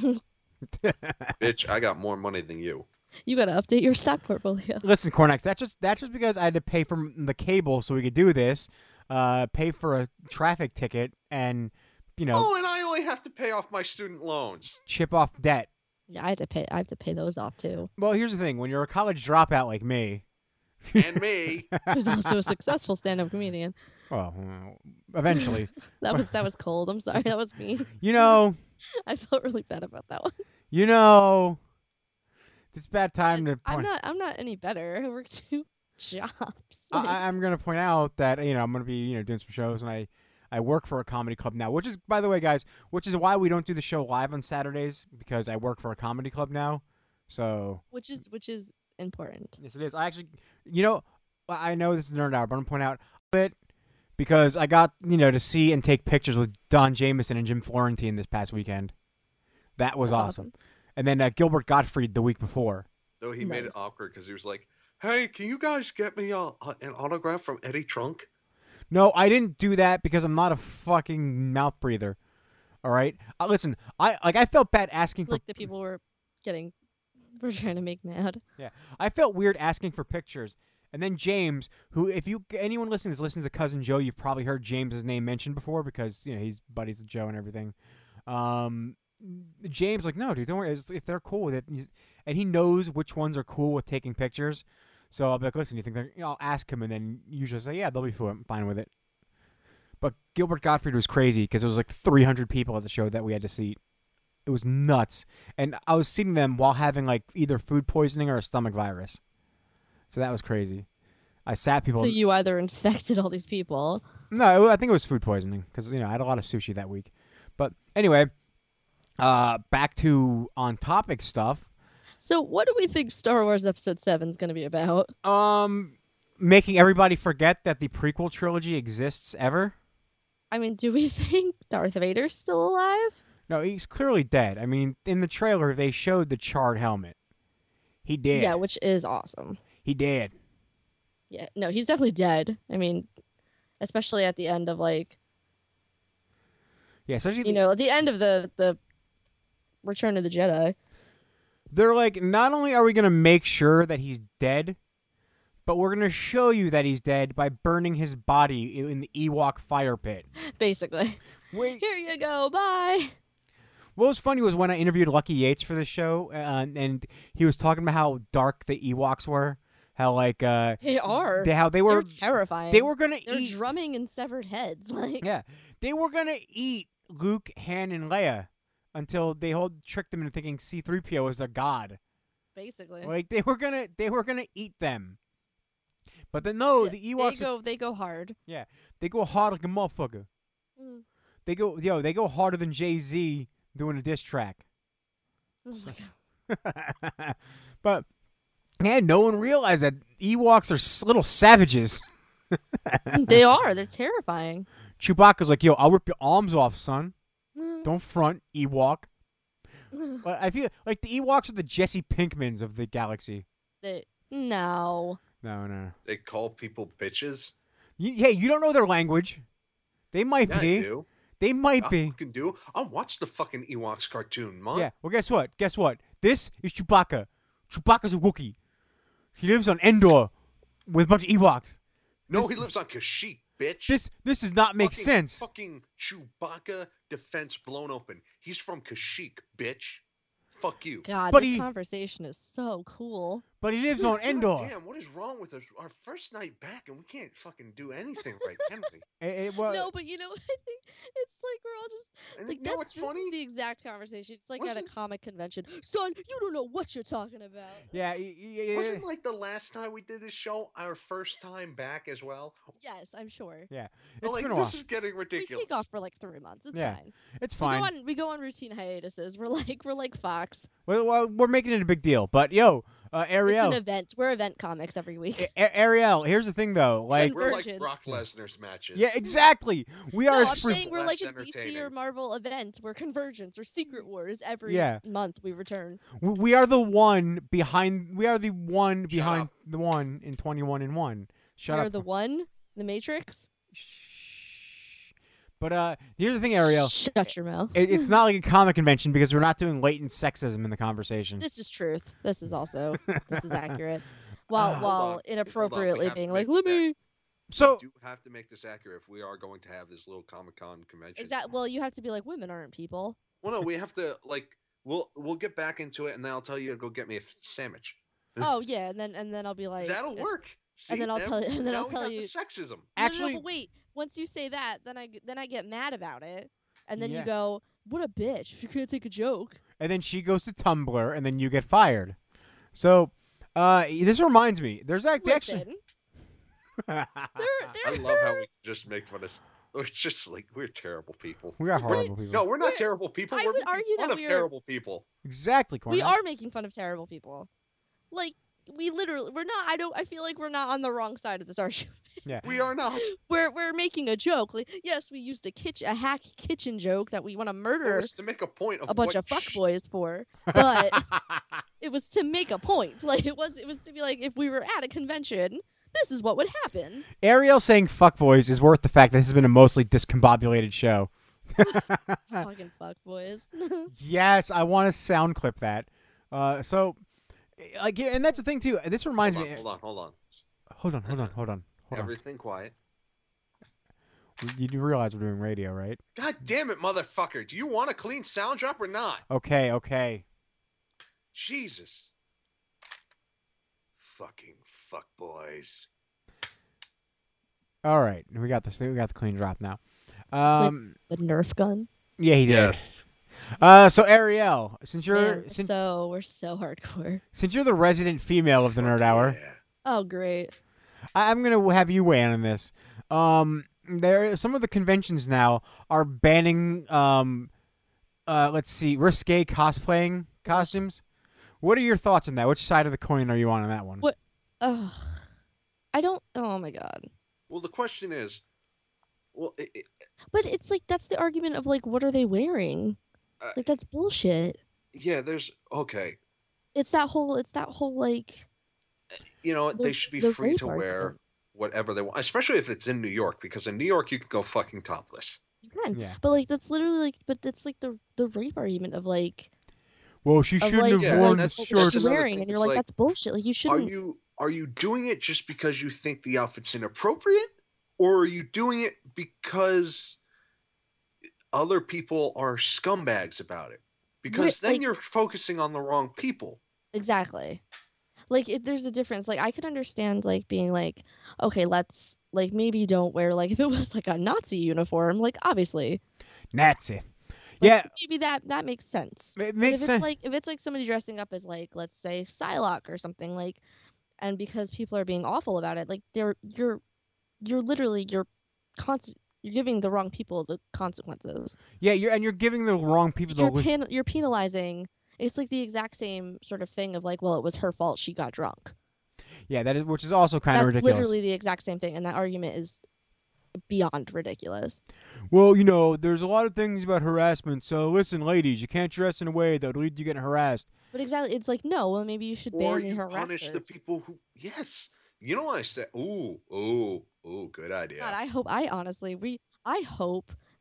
Bitch, I got more money than you. you got to update your stock portfolio. Listen, Cornex, that's just that's just because I had to pay for the cable so we could do this, uh, pay for a traffic ticket, and you know, Oh, and I only have to pay off my student loans. chip off debt. Yeah, I have to pay. I have to pay those off too. Well, here's the thing: when you're a college dropout like me, And me. Who's also a successful stand-up comedian. well, uh, eventually, That was that was cold. I'm sorry. That was me. you know, I felt really bad about that one. you know, it's a bad time Guys, to. I'm Point, not. I'm not any better. I work two jobs. I, Like, I- I'm gonna point out that you know I'm gonna be you know doing some shows, and I I work for a comedy club now, which is, by the way, guys, which is why we don't do the show live on Saturdays, because I work for a comedy club now. So which is which is important. yes, it is. I actually, you know, I know this is nerd hour, but I'm gonna point out a bit because I got you know to see and take pictures with Don Jameson and Jim Florentine this past weekend. That was That's awesome. And then uh, Gilbert Gottfried the week before. Though he made it Nice. awkward because he was like, "Hey, can you guys get me a, a, an autograph from Eddie Trunk?" No, I didn't do that because I'm not a fucking mouth breather. All right, uh, listen, I like I felt bad asking for. Like the people were getting, were trying to make mad. I felt weird asking for pictures, and then James, who, if you anyone listening is listening to Cousin Joe, you've probably heard James's name mentioned before because you know he's buddies with Joe and everything. Um, James like, no, dude, don't worry. If they're cool with it, and he knows which ones are cool with taking pictures. So I'll be like, listen, you think they're? You know, I'll ask him, and then usually say, yeah, they'll be fine fine with it. But Gilbert Gottfried was crazy because it was like three hundred people at the show that we had to seat. It was nuts, and I was seeing them while having like either food poisoning or a stomach virus. So that was crazy. I sat people. So you either infected all these people. No, I think it was food poisoning because you know I had a lot of sushi that week. But anyway, uh, back to on topic stuff. So what do we think Star Wars Episode Seven is going to be about? Um, making everybody forget that the prequel trilogy exists ever. I mean, do we think Darth Vader's still alive? No, he's clearly dead. I mean, in the trailer they showed the charred helmet. He did. Yeah, which is awesome. He did. Yeah, no, he's definitely dead. I mean, especially at the end of like, Yeah, especially you know, at the end of the the Return of the Jedi. they're like, not only are we going to make sure that he's dead, but we're going to show you that he's dead by burning his body in the Ewok fire pit. Basically, Wait, here you go. Bye. what was funny was when I interviewed Lucky Yates for the show, uh, and he was talking about how dark the Ewoks were, how like uh, They are. they, how they were They're terrifying. they were going to They're eat. drumming in severed heads. Like, Yeah, they were going to eat Luke, Han, and Leia until they all tricked them into thinking C three P O was a god. basically. Like they were gonna they were gonna eat them. But then no, Yeah, the They Ewoks go. They go hard. they go hard like a motherfucker. Mm. They go yo, they go harder than Jay-Z doing a diss track. Oh my God. But yeah, no one realized that Ewoks are s- little savages. They are. They're terrifying. Chewbacca's like, yo, I'll rip your arms off, son. Mm. Don't front, Ewok. But I feel like the Ewoks are the Jesse Pinkmans of the galaxy. They, no. No, no. They call people bitches. You, hey, you don't know their language. They might Yeah, I be. do. They might I be. fucking do. I'll watch the fucking Ewoks cartoon, man. Yeah. Well, guess what? Guess what? This is Chewbacca. Chewbacca's a Wookiee. He lives on Endor with a bunch of Ewoks. No, This- he lives on Kashyyyk, bitch. This this does not make Fucking- sense. Fucking Chewbacca defense blown open. He's from Kashyyyk, bitch. Fuck you. God, But this he- conversation is so cool. But he lives on God Endor. Damn, what is wrong with us? Our first night back, and we can't fucking do anything right, can we? Eh, eh, well, No, but you know, I think it's like we're all just And like you know that's what's this funny? is the exact conversation. It's like at a Wasn't- comic convention. Son, you don't know what you're talking about. yeah, y- y- y- Wasn't like the last time we did this show our first time back as well? Yes, I'm sure. it's like, been a while. this is getting We ridiculous. take off for like three months. It's Yeah, fine. It's We go fine. on we go on routine hiatuses. We're like we're like Fox. Well, well, we're making it a big deal. But yo, uh, It's Ariel, an event. We're event comics every week. A- A- Ariel. Here's the thing, though. Like, We're like Convergence. Brock Lesnar's matches. yeah, exactly. We No, are I'm as free. saying we're like less a D C or entertaining. Marvel event. We're Convergence or Secret Wars every Yeah. month we return. we- We are the one behind. We are the one Shut behind up. the one in twenty-one and one. Shut We're up. the one, the Matrix. Shh. But uh, here's the thing, Ariel. Shut your mouth. It, it's not like a comic convention because we're not doing latent sexism in the conversation. This is truth. This is also this is accurate. While Ah. Hold while on. Hold on. We inappropriately have to being make like, let this me So We do have to make this accurate if we are going to have this little Comic Con convention. exact. Well, you have to be like, women aren't people. Well, no, we have to like. We'll we'll get back into it, and then I'll tell you to go get me a f- sandwich. Oh yeah, and then and then I'll be like, That'll uh, work. See, then I'll now- tell you- and then now I'll we tell got you- the sexism. No, no, actually, no, but wait. Once you say that, then I g- then I get mad about it, and then Yeah. you go, "What a bitch! You can't take a joke." and then she goes to Tumblr, and then you get fired. So, uh, this reminds me. There's act- Listen, actually. there, I there, love how we just make fun of. We're just like we're terrible people. we are We're- horrible people. No, we're not We're- terrible people. I we're would making argue fun that of we are- terrible people. Exactly, Cornell. we are making fun of terrible people. Like we literally, we're not. I don't. I feel like we're not on the wrong side of this argument. We are not. We're we're making a joke. Like yes, we used a kitchen, a hack kitchen joke that we want to It murder was to make a point of a bunch what of sh- fuckboys for, but it was to make a point. Like it was, it was to be like if we were at a convention, this is what would happen. Ariel saying fuckboys is worth the fact that this has been a mostly discombobulated show. Fucking fuckboys. Yes, I want to sound clip that. Uh, so, like, yeah, and that's the thing too. This reminds Hold on, me. hold on, hold on. Hold on, hold on, hold on, hold on. Everything quiet. You do realize we're doing radio, right? God damn it, motherfucker! Do you want a clean sound drop or not? Okay, okay. Jesus. Fucking fuckboys. All right, we got this. We got the clean drop now. Um, The Nerf gun. yeah, he did. Yes. Uh, so Ariel, since you're Man, we're since, so we're so hardcore. since you're the resident female of the Nerd Fuck Hour, yeah. Oh great. I- I'm gonna have you weigh in on this. Um, there, some of the conventions now are banning, um, uh, let's see, risque cosplaying costumes. What are your thoughts on that? Which side of the coin are you on on that one? What? Ugh. I don't. Oh my god. Well, the question is, well, it, it, But it's like that's the argument of like, what are they wearing? uh, Like that's bullshit. yeah, there's okay. It's that whole. It's that whole like. You know, The- they should be the free rape to wear argument. whatever they want, especially if it's in New York, because in New York you can go fucking topless. You can. Yeah. But like that's literally like. But that's like the the rape argument of like. Well, she Of shouldn't like, have Yeah, worn like the that's- what that's shorts. she's another wearing, thing. and you're It's like, like, that's bullshit. Like you Are shouldn't. you are you doing it just because you think the outfit's inappropriate, or are you doing it because other people are scumbags about it? Because Right, then like- you're focusing on the wrong people. Exactly. Like it, there's a difference. Like I could understand like being like, okay, let's like maybe don't wear like if it was like a Nazi uniform, like obviously, Nazi. like, Yeah, maybe that that makes sense. it But makes if sense. it's like if it's like somebody dressing up as like let's say Psylocke or something like, and because people are being awful about it, like they're you're you're literally you're constant you're giving the wrong people the consequences. Yeah, you're and you're giving the wrong people the. You're le- pen, you're penalizing. It's like the exact same sort of thing of like, well, it was her fault. She got drunk. yeah, that is, which is also kind of That's ridiculous. literally the exact same thing, and that argument is beyond ridiculous. Well, you know, there's a lot of things about harassment. So listen, ladies, you can't dress in a way that will lead to getting harassed. But exactly, it's like no. Well, maybe you should Or ban the you punish the harassers. people who yes. You know what I said? Ooh, ooh, ooh, good idea. God, I hope. I honestly, we. I hope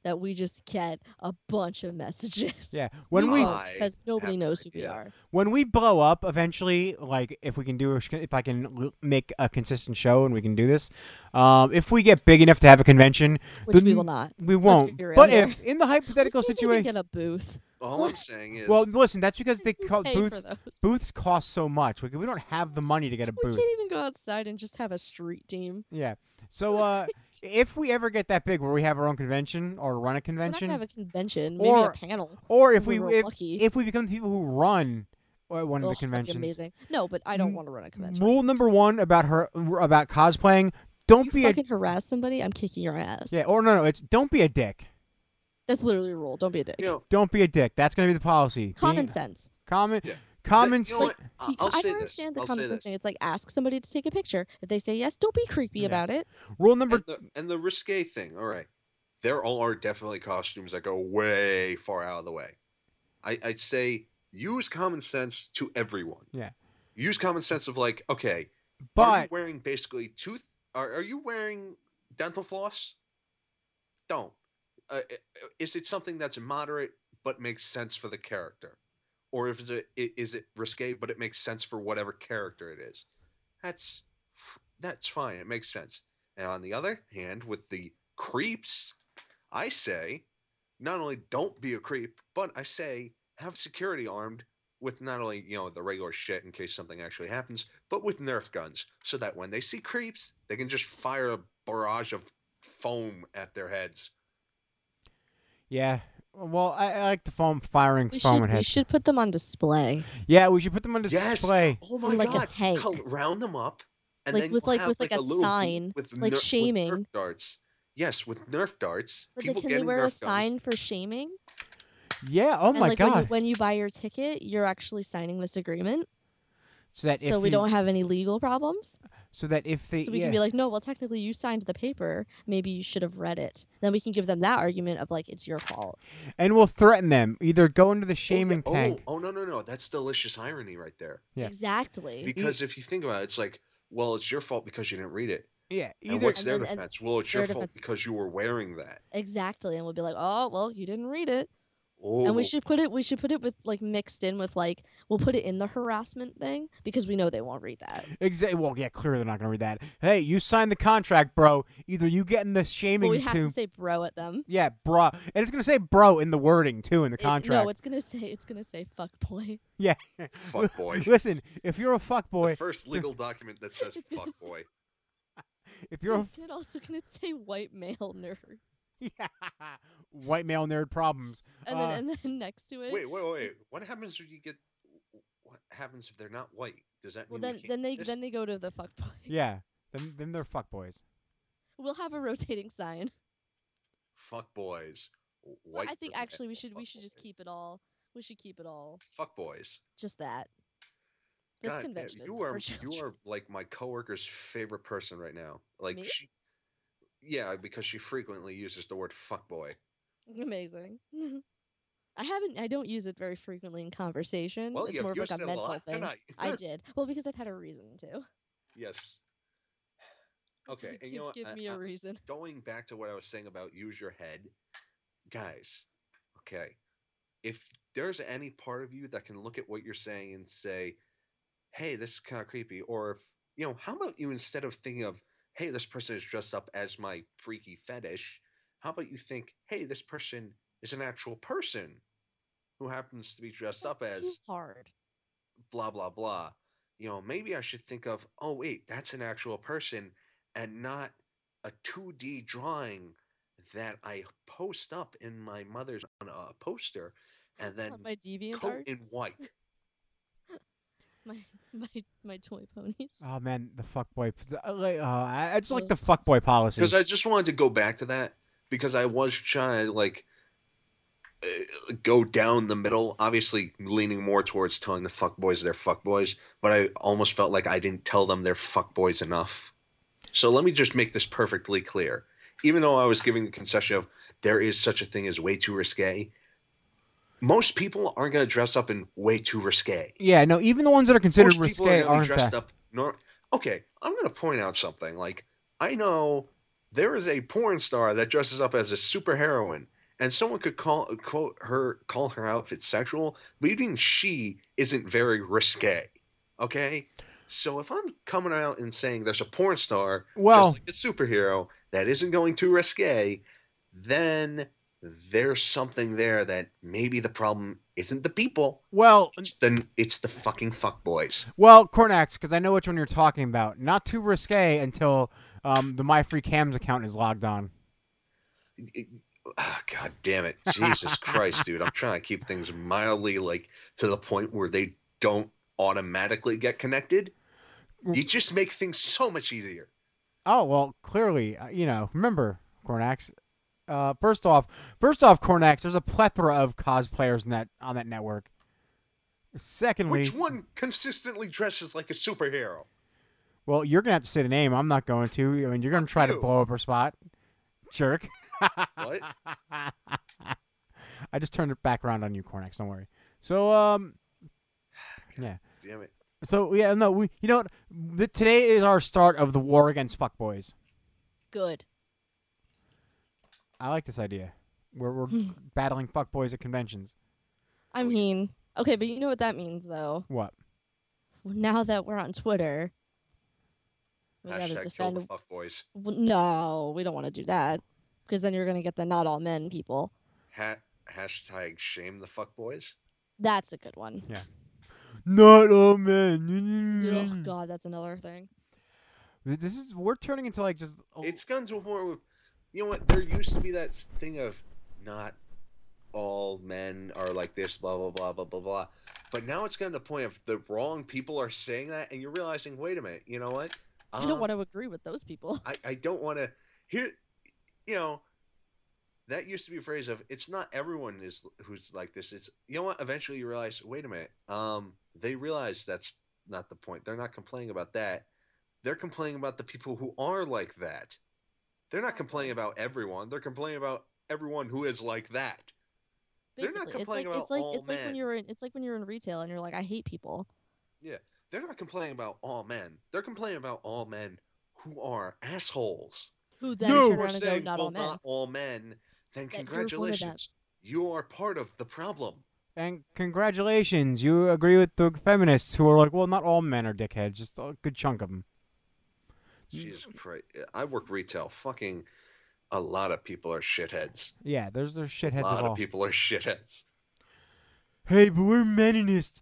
that we just get a bunch of messages. Yeah, when we I because nobody have knows an who we idea. are. when we blow up eventually, like if we can do a, sh- if I can l- make a consistent show and we can do this, um, if we get big enough to have a convention, Which then we will not. We Let's won't. be real But here. if in the hypothetical we can't situation, even get a booth. All I'm saying is, well, listen, that's because they We co- pay booths for those. booths cost so much. We, we don't have the money to get a We booth. can't even go outside and just have a street team. Yeah. So uh, if we ever get that big where we have our own convention or run a We're not convention, gonna have a convention, maybe Or- a panel. or if if we we were if, lucky. if we become the people who run uh, one of Ugh, the that'd be conventions. amazing. No, but I don't Mm, want to run a convention. Rule number one about her about cosplaying: don't you be a fucking harass somebody, I'm kicking your ass. yeah. Or no, no, it's don't be a dick. That's literally a rule. Don't be a dick. you know, Don't be a dick. That's gonna be the policy. Common Being- sense. Common. Yeah. Common. That- you know sen- what? I- He- I'll I say don't this. understand the I'll common say sense thing. this. It's like ask somebody to take a picture. If they say yes, don't be creepy Yeah. about it. Rule number. And the, and the risque thing, all right. There are definitely costumes that go way far out of the way. I, I'd say use common sense to everyone. Yeah. Use common sense of like, okay, are you But wearing basically tooth? Are, are you wearing dental floss? Don't. Uh, is it something that's moderate but makes sense for the character, or if is it is it risque but it makes sense for whatever character it is? That's that's fine. It makes sense. And on the other hand, with the creeps, I say, not only don't be a creep, but I say have security armed with not only, you know, the regular shit in case something actually happens, but with Nerf guns, so that when they see creeps, they can just fire a barrage of foam at their heads. yeah. Well, I, I like the foam firing We foam should, at we heads. should put them on display. Yeah, we should put them on Yes. display. Oh my On, like, a god. tank. Col- round them up and Like, then with, you'll like- have, with, like, a little booth sign, with like Nerf, with shaming. Nerf darts. Yes, with Nerf darts. But they, People can they getting wear Nerf a guns. sign for shaming? Yeah. Oh and my like when you, god. when you buy your ticket, you're actually signing this agreement, So that if so we you- don't have any legal problems. So that if they So we yeah. can be like, no, well, technically you signed the paper. Maybe you should have read it. Then we can give them that argument of like it's your fault. and we'll threaten them either go into the Oh, yeah. shaming oh, tank. Oh, no, no, no. That's delicious irony right there. Yeah. Exactly. Because if you think about it, it's like, well, it's your fault because you didn't read it. Yeah. And Either what's And their then- and defense? Well, it's their your fault defense- because you were wearing that. Exactly, and we'll be like, oh, well, you didn't read it. Oh, And we should put it. We should put it with like mixed in with like we'll put it in the harassment thing because we know they won't read that. exactly. Well, yeah. Clearly, they're not gonna read that. Hey, you signed the contract, bro. Either you get in the But shaming we have tube. to say bro at them. Yeah, bro. And it's gonna say bro in the wording too in the It- contract. no, it's gonna say it's gonna say fuck boy. yeah. fuck boy. Listen, if you're a fuck The boy, first legal document that says It's gonna fuck say- boy. if you're a It also gonna say white male nerds, yeah, white male nerd problems. and Uh, then and then next to it. Wait, wait, wait. What happens when you get? What happens if they're not white? Does that well, mean then we can't then they do this? then they go to the fuck boy. yeah. Then then they're fuck boys. We'll have a rotating sign. fuck boys? Well, White I think for men, actually we should we fuck should just boys. keep it all. We should keep it all Fuck boys. just that. This God, damn, convention you isn't are for you children. are like my coworker's favorite person right now. Like Me? she, yeah, because she frequently uses the word fuck boy. Amazing. I haven't. I don't use it very frequently in conversation. Well, it's you've more of used like a it a mental lot thing. tonight. I did. Well, because I've had a reason to. Yes. Okay, and give, you know what? give I- me a I- reason. Going back to what I was saying about use your head, guys. Okay, if there's any part of you that can look at what you're saying and say, "Hey, this is kind of creepy," or if you know, how about you instead of thinking of, "Hey, this person is dressed up as my freaky fetish," how about you think, "Hey, this person is an actual person who happens to be dressed up That's too as hard. blah blah blah." You know, maybe I should think of, "Oh wait, that's an actual person," and not a two D drawing that I post up in my mother's on a poster and then On my deviant coat art, in white. my my my toy ponies. Oh man, the fuck boy. Uh, like, uh, I I just like Ugh. the fuck boy policy. Because I just wanted to go back to that because I was trying to like uh, go down the middle, obviously leaning more towards telling the fuckboys they're fuckboys, but I almost felt like I didn't tell them they're fuckboys enough. So let me just make this perfectly clear. Even though I was giving the concession of there is such a thing as way too risque, most people aren't going to dress up in way too risque. Yeah, no, even the ones that are considered Most people are risque gonna be aren't dressed that. up. Nor- okay, I'm going to point out something. Like, I know there is a porn star that dresses up as a superheroine, and someone could call quote her call her outfit sexual, but even she isn't very risque. Okay? So if I'm coming out and saying there's a porn star Well, just like a superhero that isn't going too risque, then there's something there that maybe the problem isn't the people. well, It's the it's the fucking fuckboys. well, Cornax, because I know which one you're talking about. Not too risque until um, the My Free Cams account is logged on. Oh, God damn it. Jesus Christ, dude. I'm trying to keep things mildly like to the point where they don't automatically get connected. You just make things so much easier. Oh well, clearly, uh, you know. Remember, Cornax. Uh, first off, first off, Cornax. There's a plethora of cosplayers in that on that network. Secondly, Which one consistently dresses like a superhero? well, you're gonna have to say the name. I'm not going to. I mean, you're gonna Fuck try to you. blow up her spot, jerk. What? I just turned it back around on you, Cornax. Don't worry. So, um, yeah. Damn it. So yeah, no, we. You know what? The, today is our start of the war against fuckboys. Good. I like this idea. We're we're battling fuckboys at conventions. I mean, okay, but you know what that means, though. What? Now that we're on Twitter, we gotta Hashtag kill defend. the fuckboys. W- No, we don't want to do that because then you're gonna get the not all men people. Ha- hashtag shame the fuckboys. That's a good one. Not all men. Oh God, that's another thing. This is we're turning into like just. a- It's gotten to a point where, you know what? There used to be that thing of not all men are like this, blah blah blah blah blah blah. But now it's gotten to the point of the wrong people are saying that, and you're realizing, wait a minute, you know what? I don't Um, want to agree with those people. I, I don't want to here. You know, that used to be a phrase of it's not everyone is who's like this. It's you know what? Eventually you realize, wait a minute. Um, they realize that's not the point. They're not complaining about that. They're complaining about the people who are like that. They're not complaining about everyone. They're complaining about everyone who is like that. They're not Basically, complaining it's about like it's like all it's like when men. you're in it's like when you're in retail and you're like, I hate people. They're not complaining about all men. They're complaining about all men who are assholes. Who then No. turn We're around and go, saying, not well, all men. not all men. Then That you're one of them. congratulations. You are part of the problem. And congratulations, you agree with the feminists who are like, well, not all men are dickheads, just a good chunk of them. Jesus Christ. I work retail. Fucking a lot of people are shitheads. Yeah, there's there's A shitheads lot of all. of people are shitheads. Hey, but we're meninists.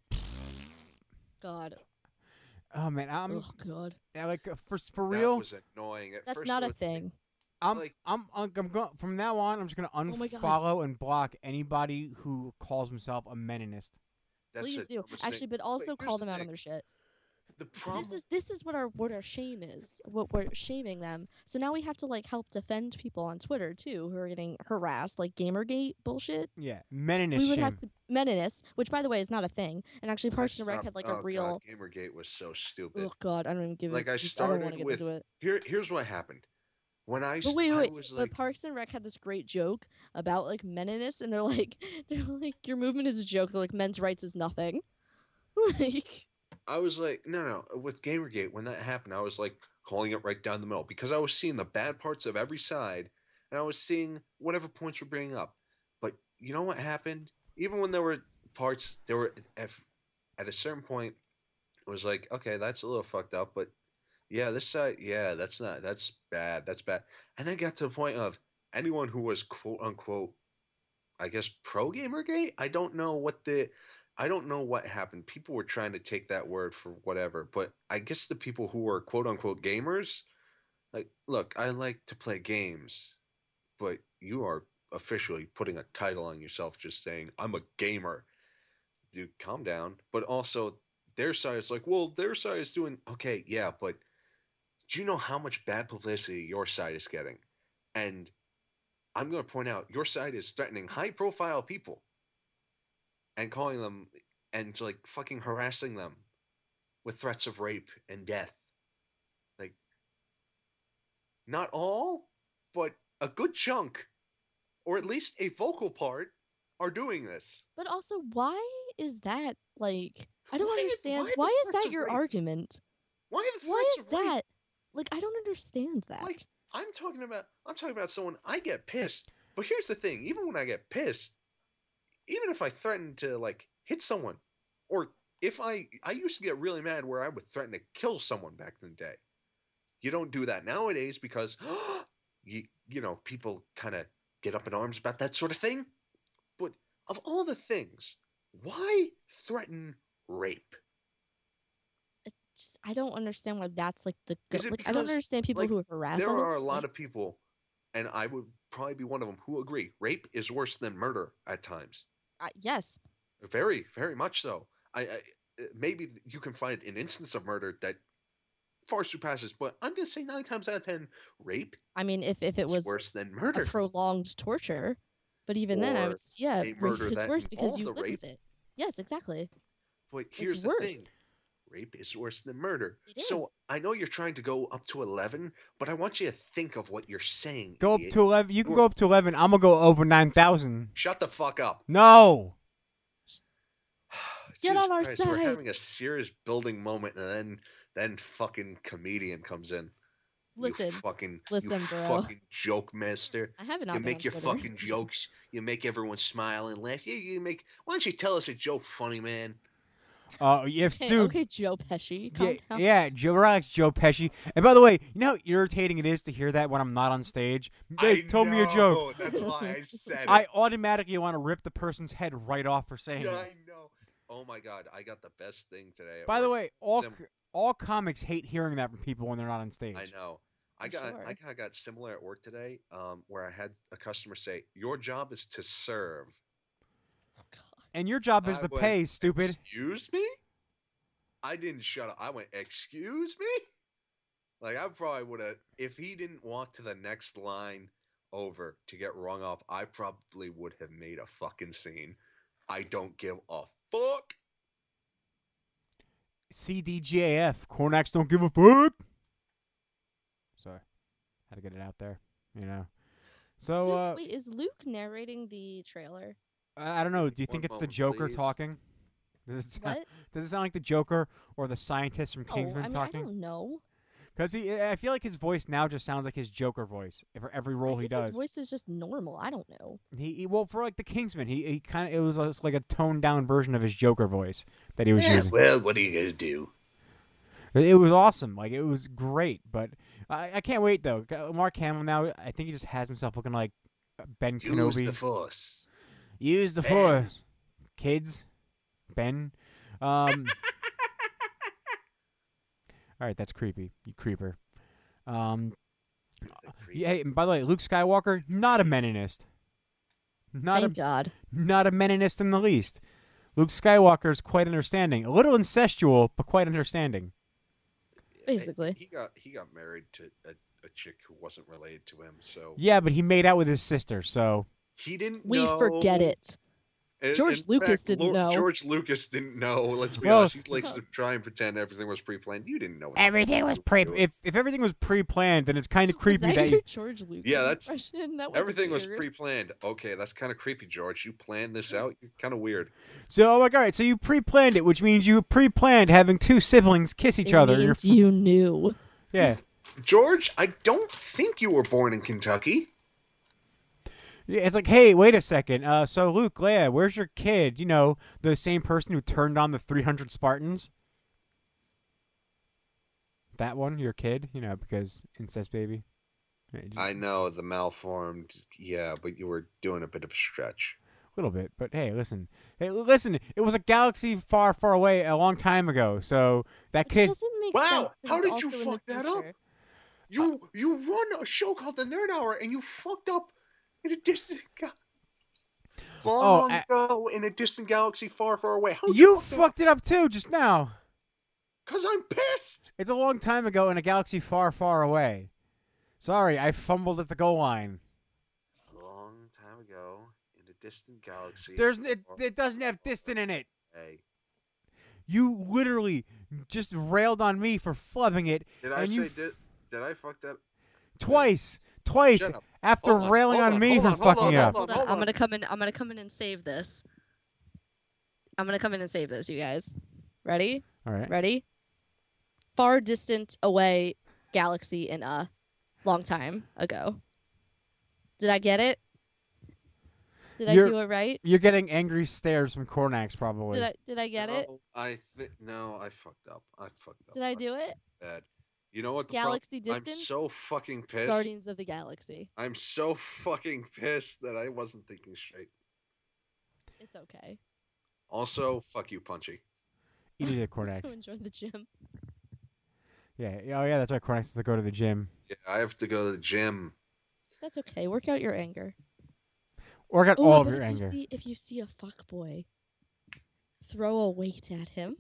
God. Oh man, I'm Oh God. yeah, like uh, for for That real. was annoying. At That's first not it a was- thing. I'm like- I'm I'm, I'm going from now on. I'm just gonna Oh my God. unfollow and block anybody who calls himself a meninist. That's Please the do. dumbest Actually, thing. but also here's call the them out thing. on their shit. The problem. This is this is what our what our shame is. What we're shaming them. So now we have to like help defend people on Twitter too who are getting harassed, like Gamergate bullshit. Yeah, meninist we would shame. have to meninists, which by the way is not a thing. And actually, Parks I and Rec stopped- had like oh, a real. God, Gamergate was so stupid. Oh God, I don't even give Like, it. I just- I don't want to started get with- into it. Here, here's what happened. When I, But s- wait, I wait, was but like, Parks and Rec had this great joke about like meninists, and they're like, they're like, your movement is a joke. They're like, men's rights is nothing. like, I was like, no, no. With Gamergate, when that happened, I was like calling it right down the middle because I was seeing the bad parts of every side, and I was seeing whatever points were bringing up. But you know what happened? Even when there were parts, there were at, at a certain point, it was like, okay, that's a little fucked up, but yeah, this side, yeah, that's not, that's bad, that's bad. And then it got to the point of anyone who was quote unquote, I guess, pro Gamergate. I don't know what the. I don't know what happened. People were trying to take that word for whatever, but I guess the people who were quote unquote gamers, like, look, I like to play games, but you are officially putting a title on yourself just saying, I'm a gamer. Dude, calm down. But also, their side is like, well, their side is doing, okay, yeah, but do you know how much bad publicity your side is getting? And I'm going to point out, your side is threatening high profile people. And calling them and like fucking harassing them with threats of rape and death. Like, not all, but a good chunk, or at least a vocal part, are doing this. but also, why is that like? I don't Why is- understand. why are the Why is threats that of your rape? argument? Why are the Why threats is of rape? that? Like, I don't understand that. Like, I'm talking about I'm talking about someone I get pissed But here's the thing: even when I get pissed, even if I threaten to like hit someone, or if I I used to get really mad where I would threaten to kill someone back in the day. You don't do that nowadays because you you know people kind of get up in arms about that sort of thing. But of all the things, why threaten rape? It's just, I don't understand why that's like the Is good. it Like I don't because, understand people like, who harass there are a others. lot Like, of people, and I would probably be one of them, who agree rape is worse than murder at times. uh, yes, Very, very much so. I, I maybe you can find an instance of murder that far surpasses, but I'm gonna say nine times out of ten, rape I mean if if it is was worse than a murder. prolonged torture, but even then I would Or s- yeah, a rape murder is that worse because involved you a live rape. with it. Yes, exactly. But It's here's the worse. thing: rape is worse than murder. It is. So I know you're trying to go up to eleven, but I want you to think of what you're saying. Go up idiot. to eleven. You can You're- go up to eleven. I'm gonna go over nine thousand. Shut the fuck up. No. Get Jesus on our Christ, we're side. having a serious building moment, and then then fucking comedian comes in. Listen, you fucking, listen, you bro. fucking joke master. I haven't. You make your fucking jokes. You make everyone smile and laugh. You, you make. Why don't you tell us a joke, funny man? Oh yes, Okay, dude. okay, Joe Pesci. Calm Yeah, down. yeah, Joe, relax, Joe Pesci. And by the way, you know how irritating it is to hear that when I'm not on stage? They I told me a joke. know, That's why I said it. I automatically want to rip the person's head right off for saying Yeah, it. I know. Oh my god, I got the best thing today. at By the work. way, all Sim- c- all comics hate hearing that from people when they're not on stage. I know. I I'm got sure. I kind of got similar at work today, um, where I had a customer say, "Your job is to serve." Oh, God. And your job is I to went, pay, stupid. Excuse me? I didn't shut up. I went, "Excuse me?" Like I probably would have, if he didn't walk to the next line over to get rung off, I probably would have made a fucking scene. I don't give a fuck. C D G A F. Cornax don't give a fuck. Sorry. Had to get it out there, you know. So, Dude, uh, wait, is Luke narrating the trailer? I I don't know. Do you One think it's the moment, Joker please. talking? Does it, sound, What? does it sound like the Joker or the scientist from Oh, Kingsman I mean, talking? I don't know. Because he, I feel like his voice now just sounds like his Joker voice for every I role he think does. his voice is just normal. I don't know. He, he well for like the Kingsman, he, he kind of it was just like a toned down version of his Joker voice that he was Yeah, using. well, what are you gonna do? It it was awesome, like it was great. But I, I can't wait though. Got Mark Hamill now, I think he just has himself looking like Ben Use Kenobi. the force. Use the Ben. force, kids. Ben. Um. all right, that's creepy. You creeper. Um. Who's the creep? Yeah. Hey, and by the way, Luke Skywalker, not a meninist. Not Thank a God. not a meninist in the least. Luke Skywalker is quite understanding, a little incestual, but quite understanding. Basically. He got he got married to a, a chick who wasn't related to him, so Yeah, but he made out with his sister, so he didn't We know. forget it. In- George in Lucas fact, didn't Lord- know. George Lucas didn't know. Let's be Well, honest. He likes to try and pretend everything was pre-planned. You didn't know. what the everything fuck was you were pre. doing. If if everything was pre-planned, then it's kind of Was creepy that, that your you. George Lucas Yeah, that's- impression? That was Everything was weird. pre-planned. Okay, that's kind of creepy, George. You planned this out. You're kind of weird. So, oh my god, so you pre-planned it, which means you pre-planned having two siblings kiss each It other. You're means you knew. yeah. George, I don't think you were born in Kentucky. Yeah, it's like, hey, wait a second. Uh, so Luke, Leia, where's your kid? You know, the same person who turned on the three hundred Spartans. That one, your kid, you know, because incest baby. Yeah, just- I know the malformed. Yeah, but you were doing a bit of a stretch. A little bit, but hey, listen, hey, listen. It was a galaxy far, far away a long time ago. So that Which kid, doesn't make Wow, sense. 'cause how it's did you also in the fuck that up? future. You you run a show called The Nerd Hour, and you fucked up in a distant ga- long, Oh, long I- ago in a distant galaxy far, far away. How'd you, you fuck that fucked it up too just now. Cause I'm pissed. It's a long time ago in a galaxy far, far away. Sorry, I fumbled at the goal line. A long time ago in a distant galaxy. There's it, far it doesn't have distant in it. away. You literally just railed on me for flubbing it Did I And say you- did? Did I fuck that? twice, twice Shut up. after Hold on, railing hold on on, me hold for on, hold fucking on, it up. hold Hold on, I'm on. gonna come in. I'm gonna come in and save this. I'm gonna come in and save this, you guys. Ready? All right. Ready? Far distant away galaxy in a long time ago. Did I get it? Did I You're- do it right? You're getting angry stares from Cornax, probably. Did I did I get it? No, I think no, I fucked up. I fucked up. Did I do it? Bad. You know what the Galaxy problem? Distance? I'm so fucking pissed. Guardians of the Galaxy. I'm so fucking pissed that I wasn't thinking straight. It's okay. Also, fuck you, Punchy. Eat it, Cornax. So enjoy the gym. Yeah. Oh, yeah. That's why Cornax has to go to the gym. Yeah, I have to go to the gym. That's okay. Work out your anger. Work out Ooh, all of but your if anger. You see, if you see a fuck boy, throw a weight at him.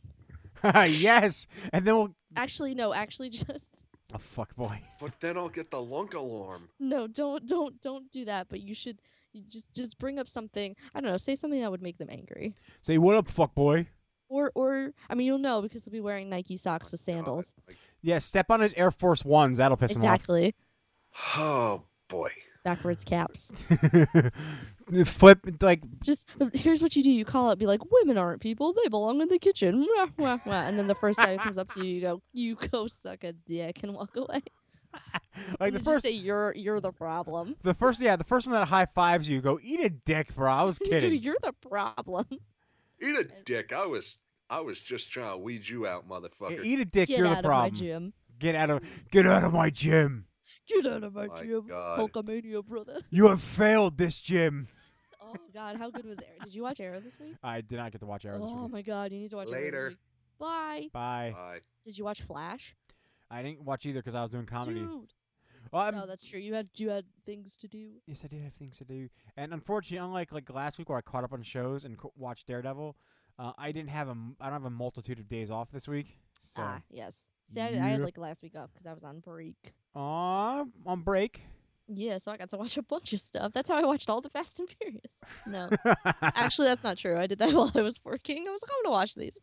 Yes. And then we'll. Actually, no. Actually, just Oh, fuck boy. But then I'll get the lunk alarm. no. Don't don't don't do that. But you should. You just just bring up something. I don't know. Say something that would make them angry. Say, what up, fuck boy? Or or I mean, you'll know because he'll be wearing Nike socks with sandals. God, like- Yeah, step on his Air Force Ones. That'll piss Exactly. oh boy. Backwards caps. him off. Flip, like, Just uh, here's what you do. You call it. Be like, women aren't people. They belong in the kitchen. Wah, wah, wah. And then the first guy who comes up to you, you go, you go suck a dick and walk away. like the You just first, say you're you're the problem. the first, yeah, the first one that high fives you, go eat a dick, bro. I was You go, kidding. you're the problem. Eat a dick. I was I was just trying to weed you out, motherfucker. Eat a dick. Get you're out the of my problem. gym. Get out of, get out of my gym. Get out of my My gym. God. Hulkamania, brother. You have failed this gym. Oh God, how good was Arrow? Did you watch Arrow this week? I did not get to watch Arrow this Oh week. my God, you need to watch Arrow Later. this week. Bye. Bye. Bye. Did you watch Flash? I didn't watch either because I was doing comedy. Dude. Well, I'm, No, that's true. You had you had things to do. yes, I did have things to do, and unfortunately, unlike like last week where I caught up on shows and co- watched Daredevil, uh, I didn't have a m- I don't have a multitude of days off this week. So, Ah, yes. See, I, I had Yep. like last week off because I was on break. aw, on break. Yeah, so I got to watch a bunch of stuff. That's how I watched all the Fast and Furious. No, actually, that's not true. I did that while I was working. I was like, I'm gonna watch these.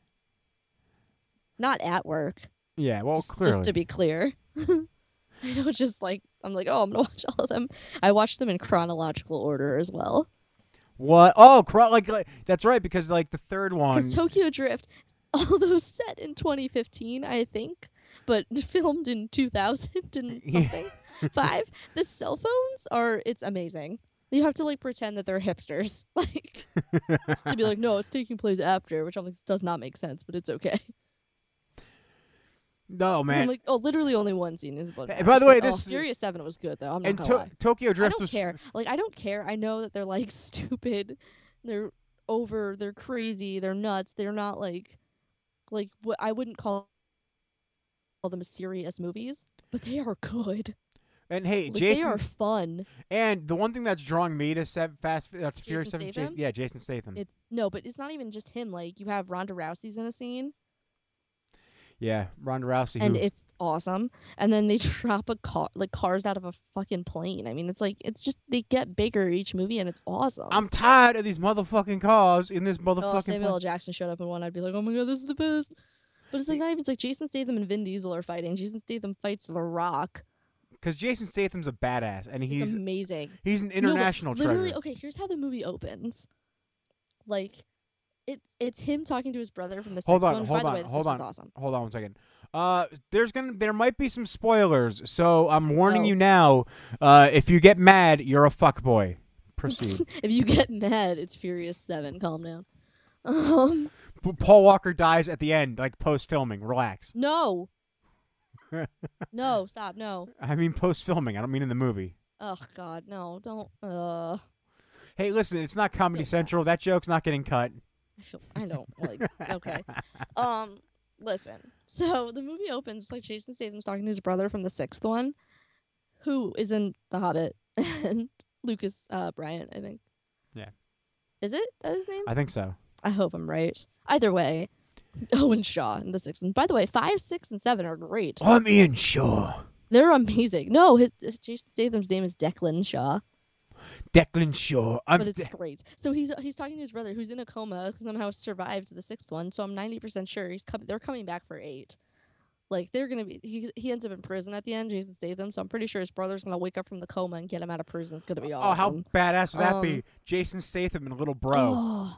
Not at work. yeah, well, just, clearly. just to be clear. I don't just like I'm like, oh, I'm gonna watch all of them. I watched them in chronological order as well. What? Oh, cro- like, like that's right because like the third one. Because Tokyo Drift, although set in twenty fifteen, I think, but filmed in two thousand and Yeah. something, five, the cell phones are, it's amazing. You have to like pretend that they're hipsters. Like, to be like, no, it's taking place after, which I'm like, does not make sense, but it's okay. no, I'm man. like, oh, literally only one scene is what. Hey, by the way, oh, this- Furious seven was good though. I'm not and gonna to- lie. Tokyo I Drift don't was care. Like, I don't care. I know that they're like stupid. They're over. They're crazy. They're nuts. They're not like, like what I wouldn't call call them serious movies, but they are good. And hey, Like, Jason. they are fun. And the one thing that's drawing me to se- Fast uh, to Furious Jason Seven, Statham? Jason, yeah, Jason Statham. It's no, but it's not even just him. Like, you have Ronda Rousey's in a scene, yeah, Ronda Rousey. and who, it's awesome. And then they drop a car, like cars out of a fucking plane. I mean, it's like it's just they get bigger each movie, and it's awesome. I'm tired of these motherfucking cars in this Oh, motherfucking. Samuel pla- L. Jackson showed up in one, I'd be like, oh my god, this is the best. But it's like not even. It's like Jason Statham and Vin Diesel are fighting. Jason Statham fights The Rock. Because Jason Statham's a badass, and It's he's amazing. he's an No, but international literally, treasure. okay, here's how the movie opens. Like, it's it's him talking to his brother from the Hold sixth on, one. hold By the on, way, the hold sixth one's on. awesome. Hold on one second. Uh, there's gonna there might be some spoilers, so I'm warning Oh. you now. Uh, if you get mad, you're a fuckboy. Proceed. If you get mad, it's Furious Seven. Calm down. Um, P- Paul Walker dies at the end, like post filming. Relax. no. No, stop. No. I mean post filming. I don't mean in the movie. Oh God, no! Don't. Uh, Hey, listen, it's not Comedy Feel bad. Central. That joke's not getting cut. I feel. I don't like. Okay. Um. Listen. So the movie opens like Jason Statham's talking to his brother from the sixth one, who is in The Hobbit, and Lucas uh, Bryant, I think. Yeah. Is it? That his name? I think so. I hope I'm right. Either way, Owen Shaw in the sixth. And by the way, five, six, and seven are great. I'm Ian Shaw. They're amazing. No, his, his Jason Statham's name is Declan Shaw, Declan Shaw. I'm but it's De- great. So he's he's talking to his brother who's in a coma, somehow survived the sixth one. So I'm ninety percent sure he's com- they're coming back for eight. Like they're gonna be. He he ends up in prison at the end, Jason Statham. So I'm pretty sure his brother's gonna wake up from the coma and get him out of prison. It's gonna be oh, awesome. how badass would that Um, be? Jason Statham and little bro. Oh,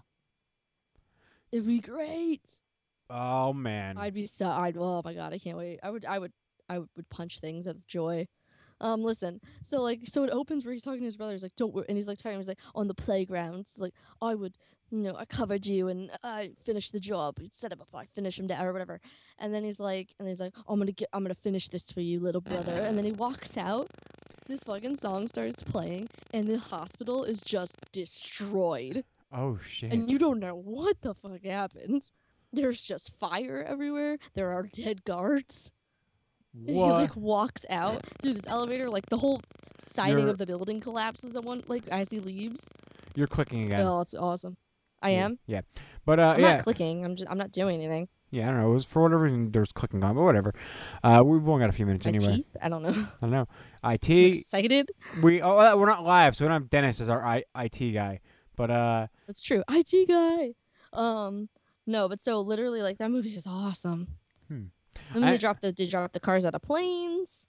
it'd be great. Oh man. I'd be so. I'd. Oh my god, I can't wait. I would. I would. I would punch things out of joy. Um, listen. So like, so it opens where he's talking to his brother. He's like, "Don't," wor-, and he's like talking. He's like, "On the playground." It's like, I would, you know, I covered you and I finished the job. You'd set him up, I finish him down or whatever. And then he's like, and he's like, "I'm gonna get, I'm gonna finish this for you, little brother." And then he walks out. This fucking song starts playing, and the hospital is just destroyed. Oh shit. And you don't know what the fuck happened. There's just fire everywhere. There are dead guards. And he What? like walks out through this elevator, like the whole siding You're- of the building collapses at one, like as he leaves. You're clicking again. Oh, it's awesome. I yeah. am. Yeah. But uh, I'm yeah. not clicking. I'm just. I'm not doing anything. Yeah, I don't know. It was for whatever reason there was clicking on, but whatever. Uh, we've only got a few minutes My anyway. teeth. I don't know. I don't know. I'm IT. excited. We oh uh, we're not live, so we don't have Dennis as our I, IT guy. But uh, That's true. I T guy. Um. No, but so literally, like that movie is awesome. Hmm. I mean, I- they dropped the they dropped the cars out of planes.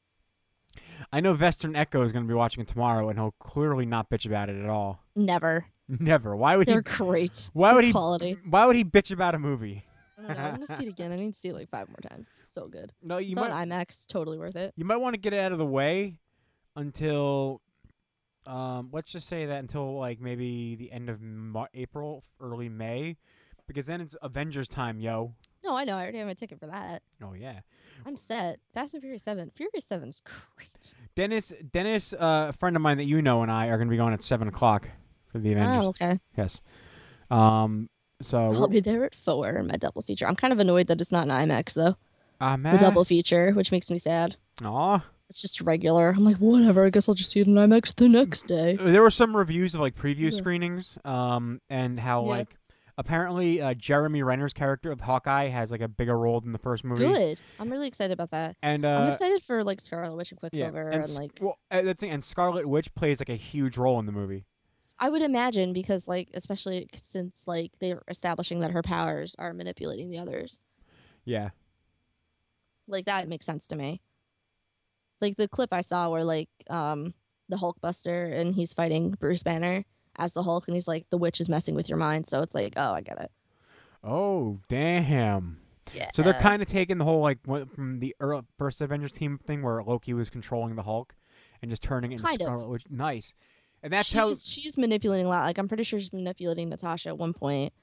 I know Western Echo is going to be watching it tomorrow, and he'll clearly not bitch about it at all. Never. Never. Why would They're he? great. Why Good would he? Quality. Why would he bitch about a movie? I don't know. I'm gonna see it again. I need to see it like five more times. It's so good. No, you It's might. on IMAX. Totally worth it. You might want to get it out of the way until, um, let's just say that until like maybe the end of Mar- April, early May, because then it's Avengers time, yo. No, I know. I already have my ticket for that. Oh yeah. I'm set. Fast and Furious seven. Furious seven is great. Dennis, Dennis, uh, a friend of mine that you know, and I are going to be going at seven o'clock for the Avengers. Oh, okay. Yes. Um. So. I'll we're- be there at four in my double feature. I'm kind of annoyed that it's not an IMAX though. Ah man. The double feature, which makes me sad. Aw. It's just regular. I'm like, whatever. I guess I'll just see it in IMAX the next day. There were some reviews of like preview Yeah. screenings, um, and how Yeah. like apparently uh, Jeremy Renner's character of Hawkeye has like a bigger role than the first movie. Good. I'm really excited about that. And uh, I'm excited for like Scarlet Witch and yeah, Quicksilver and, and, s- like well, uh, that's the thing, and Scarlet Witch plays like a huge role in the movie. I would imagine because like especially since like they're establishing that her powers are manipulating the others. Yeah. Like that makes sense to me. Like the clip I saw where like um the Hulkbuster and he's fighting Bruce Banner as the Hulk and he's like the witch is messing with your mind, so it's like, oh, I get it. Oh damn. Yeah. So they're kind of taking the whole like what, from the early, first Avengers team thing where Loki was controlling the Hulk and just turning it into Kind of. Scarlet Witch. Nice. And that's she's, how. she's manipulating a lot. Like I'm pretty sure she's manipulating Natasha at one point.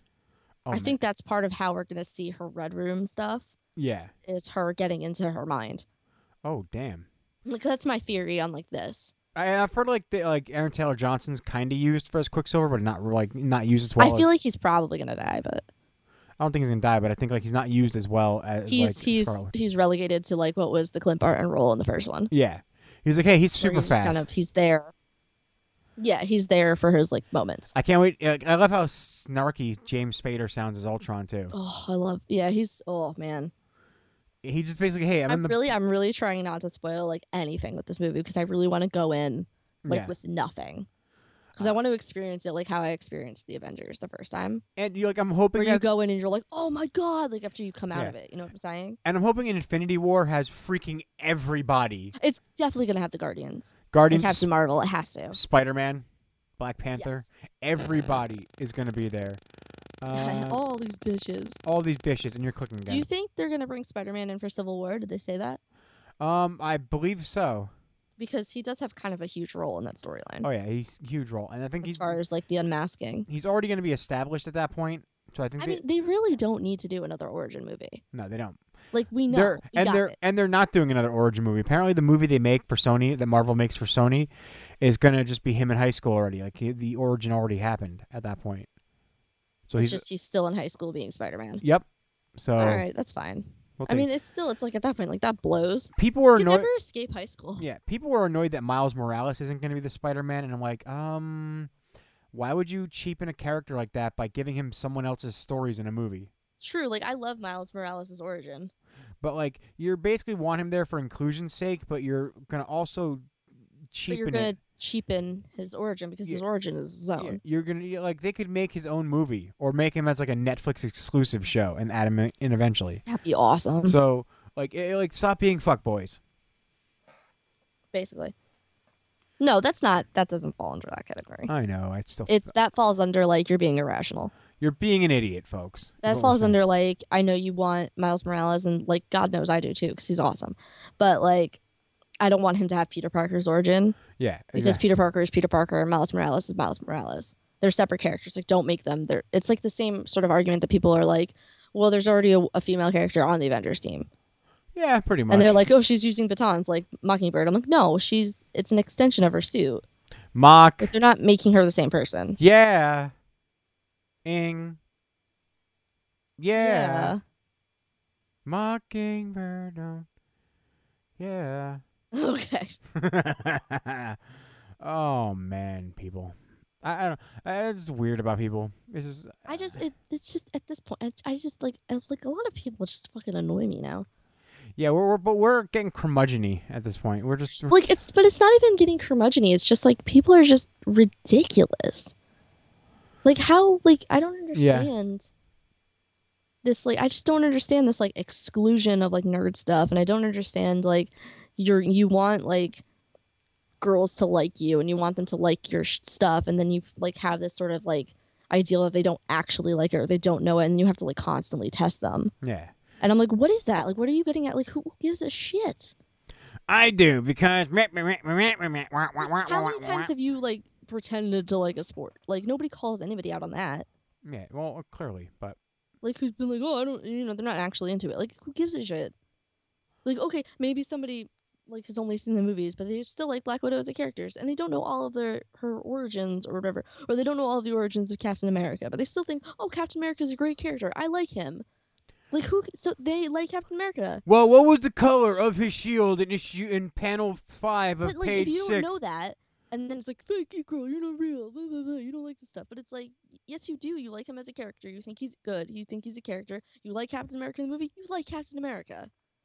Oh, I man. think that's part of how we're gonna see her Red Room stuff Yeah. is her getting into her mind. Oh damn. Like that's my theory on like this. I, I've heard like the, like Aaron Taylor Johnson's kind of used for his Quicksilver, but not like not used as well. I feel as, like he's probably gonna die, but I don't think he's gonna die, but I think like he's not used as well as he's like he's Scarlet Witch. he's relegated to like what was the Clint Barton role in the first one. Yeah. He's like, hey, he's where super he's just fast. Kind of he's there. Yeah, he's there for his like moments. I can't wait. uh, I love how snarky James Spader sounds as Ultron too. Oh, I love. Yeah, he's. Oh man, He just basically, hey, I'm, I'm in the really, I'm really trying not to spoil like anything with this movie because I really want to go in like yeah. with nothing because I want to experience it like how I experienced the Avengers the first time, And you like, I'm hoping where you that, go in and you're like, oh my god, like after you come out Yeah. of it, you know what I'm saying? and I'm hoping Infinity War has freaking everybody. It's definitely gonna have the Guardians and Guardians, Captain Marvel. It has to. Spider Man, Black Panther, Yes. everybody is gonna be there. Uh, All these bitches. all these bitches, and you're clicking Do again. you think they're gonna bring Spider-Man in for Civil War? Did they say that? um, I believe so. Because he does have kind of a huge role in that storyline. Oh yeah, he's huge role, and I think as he's far as like the unmasking. he's already gonna be established at that point. So I think I they, mean, they really don't need to do another origin movie. no, they don't. Like we know, They're we and got they're it. and they're not doing another origin movie. Apparently, the movie they make for Sony, that Marvel makes for Sony, is gonna just be him in high school already. Like he, the origin already happened at that point. So It's he's just he's still in high school being Spider-Man. yep. So All right, that's fine. we'll I take- mean, it's still it's like at that point, like that blows. people were You can annoyed. never escape high school. Yeah, people were annoyed that Miles Morales isn't gonna be the Spider-Man, and I'm like, um, why would you cheapen a character like that by giving him someone else's stories in a movie? True, like I love Miles Morales' origin. But like, you're basically want him there for inclusion's sake, but you're gonna also But you're cheapen gonna it. cheapen his origin because his Yeah. origin is his Yeah, own. you're gonna you're like they could make his own movie or make him as like a Netflix exclusive show and add him in in eventually. That'd be awesome. So like, eh, like stop being fuckboys. basically. No, that's not. That doesn't fall under that category. I know. I still. It that falls under like you're being irrational. You're being an idiot, folks. is That what we're falls saying. under like I know you want Miles Morales and like God knows I do too because he's awesome, but like I don't want him to have Peter Parker's origin Yeah. because exactly. Peter Parker is Peter Parker and Miles Morales is Miles Morales. They're separate characters. Like, don't make them. They're. It's like the same sort of argument that people are like, well, there's already a, a female character on the Avengers team, Yeah, pretty much. and they're like, oh, she's using batons like Mockingbird. I'm like, no, she's. It's an extension of her suit. Mock. Like, they're not making her the same person. Yeah. Ing. Yeah. Mockingbird. don't- Yeah. Okay. Oh man, people. I, I don't. I, it's weird about people. It's just. I just. It, it's just at this point. I, I just like. I, like a lot of people just fucking annoy me now. Yeah, we're, we're but we're getting curmudgeon-y at this point. We're just. Like it's. But it's not even getting curmudgeon-y. It's just like people are just ridiculous. Like how? Like I don't Yeah. understand. This like I just don't understand this like exclusion of like nerd stuff, and I don't understand like you're you want like girls to like you and you want them to like your sh- stuff, and then you like have this sort of like ideal that they don't actually like it or they don't know it, and you have to like constantly test them. Yeah. And I'm like, what is that? Like, what are you getting at? Like, who gives a shit? I do because. How How many times have you like pretended to like a sport? Like nobody calls anybody out on that. Yeah. Well, clearly, but. Like who's been like, oh, I don't, you know, they're not actually into it. Like who gives a shit? Like okay, maybe somebody like has only seen the movies, but they still like Black Widow as a character, and they don't know all of their her origins or whatever, or they don't know all of the origins of Captain America, but they still think, oh, Captain America is a great character. I like him. Like who? So they like Captain America. Well, what was the color of his shield in issue in panel five of But like page if you don't six? know that, and then it's like fake you, girl, you're not real. Blah, blah, blah. You don't like this stuff, but it's like yes, you do. You like him as a character. You think he's good. You think he's a character. You like Captain America in the movie. You like Captain America.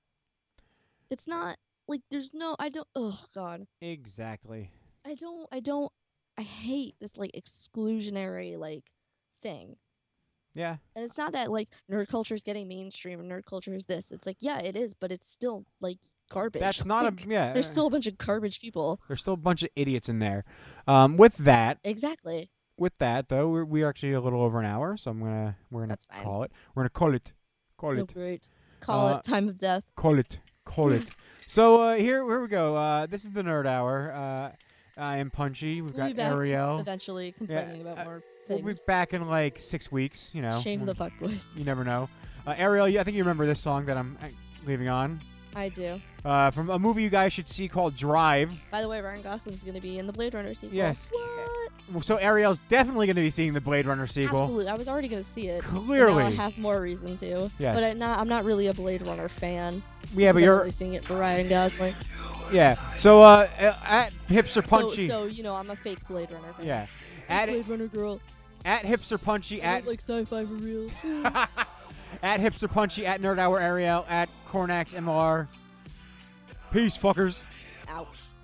It's not like there's no. I don't. Oh God. Exactly. I don't. I don't. I hate this like exclusionary like thing. Yeah. And it's not that like nerd culture is getting mainstream and nerd culture is this. It's like yeah, it is, but it's still like garbage. That's not Like, a yeah. There's still a bunch of garbage people. There's still a bunch of idiots in there. Um, with that, Exactly. with that though, we're, we're actually a little over an hour, so I'm gonna we're gonna That's fine. call it. We're gonna call it. Call Oh, it. great. Call Uh, it time of death. Call it. Call it. So uh, here here we go. Uh, this is the Nerd Hour. Uh, I am Punchy. We've We'll be got back Ariel. eventually complaining uh, about more We'll be things. back in like six weeks. You know. Shame when- the fuck boys. You never know. Uh, Ariel, you, I think you remember this song that I'm uh, leaving on. I do. Uh, from a movie you guys should see called Drive. By the way, Ryan Gosling's gonna be in the Blade Runner sequel. Yes. What? So Ariel's definitely going to be seeing the Blade Runner sequel. Absolutely. I was already gonna see it. but now I Clearly. have more reason to. Yes. But I not, I'm not really a Blade Runner fan. Yeah, but I'm you're only seeing it for Ryan Gosling. yeah. So uh, uh, at Hipster Punchy. So, so you know, I'm a fake Blade Runner fan. yeah. I'm a At Blade Runner girl. at Hipster Punchy I at don't like sci-fi for real. at Hipster Punchy at Nerd Hour Ariel at Cornax M L R. Peace, fuckers. Ouch.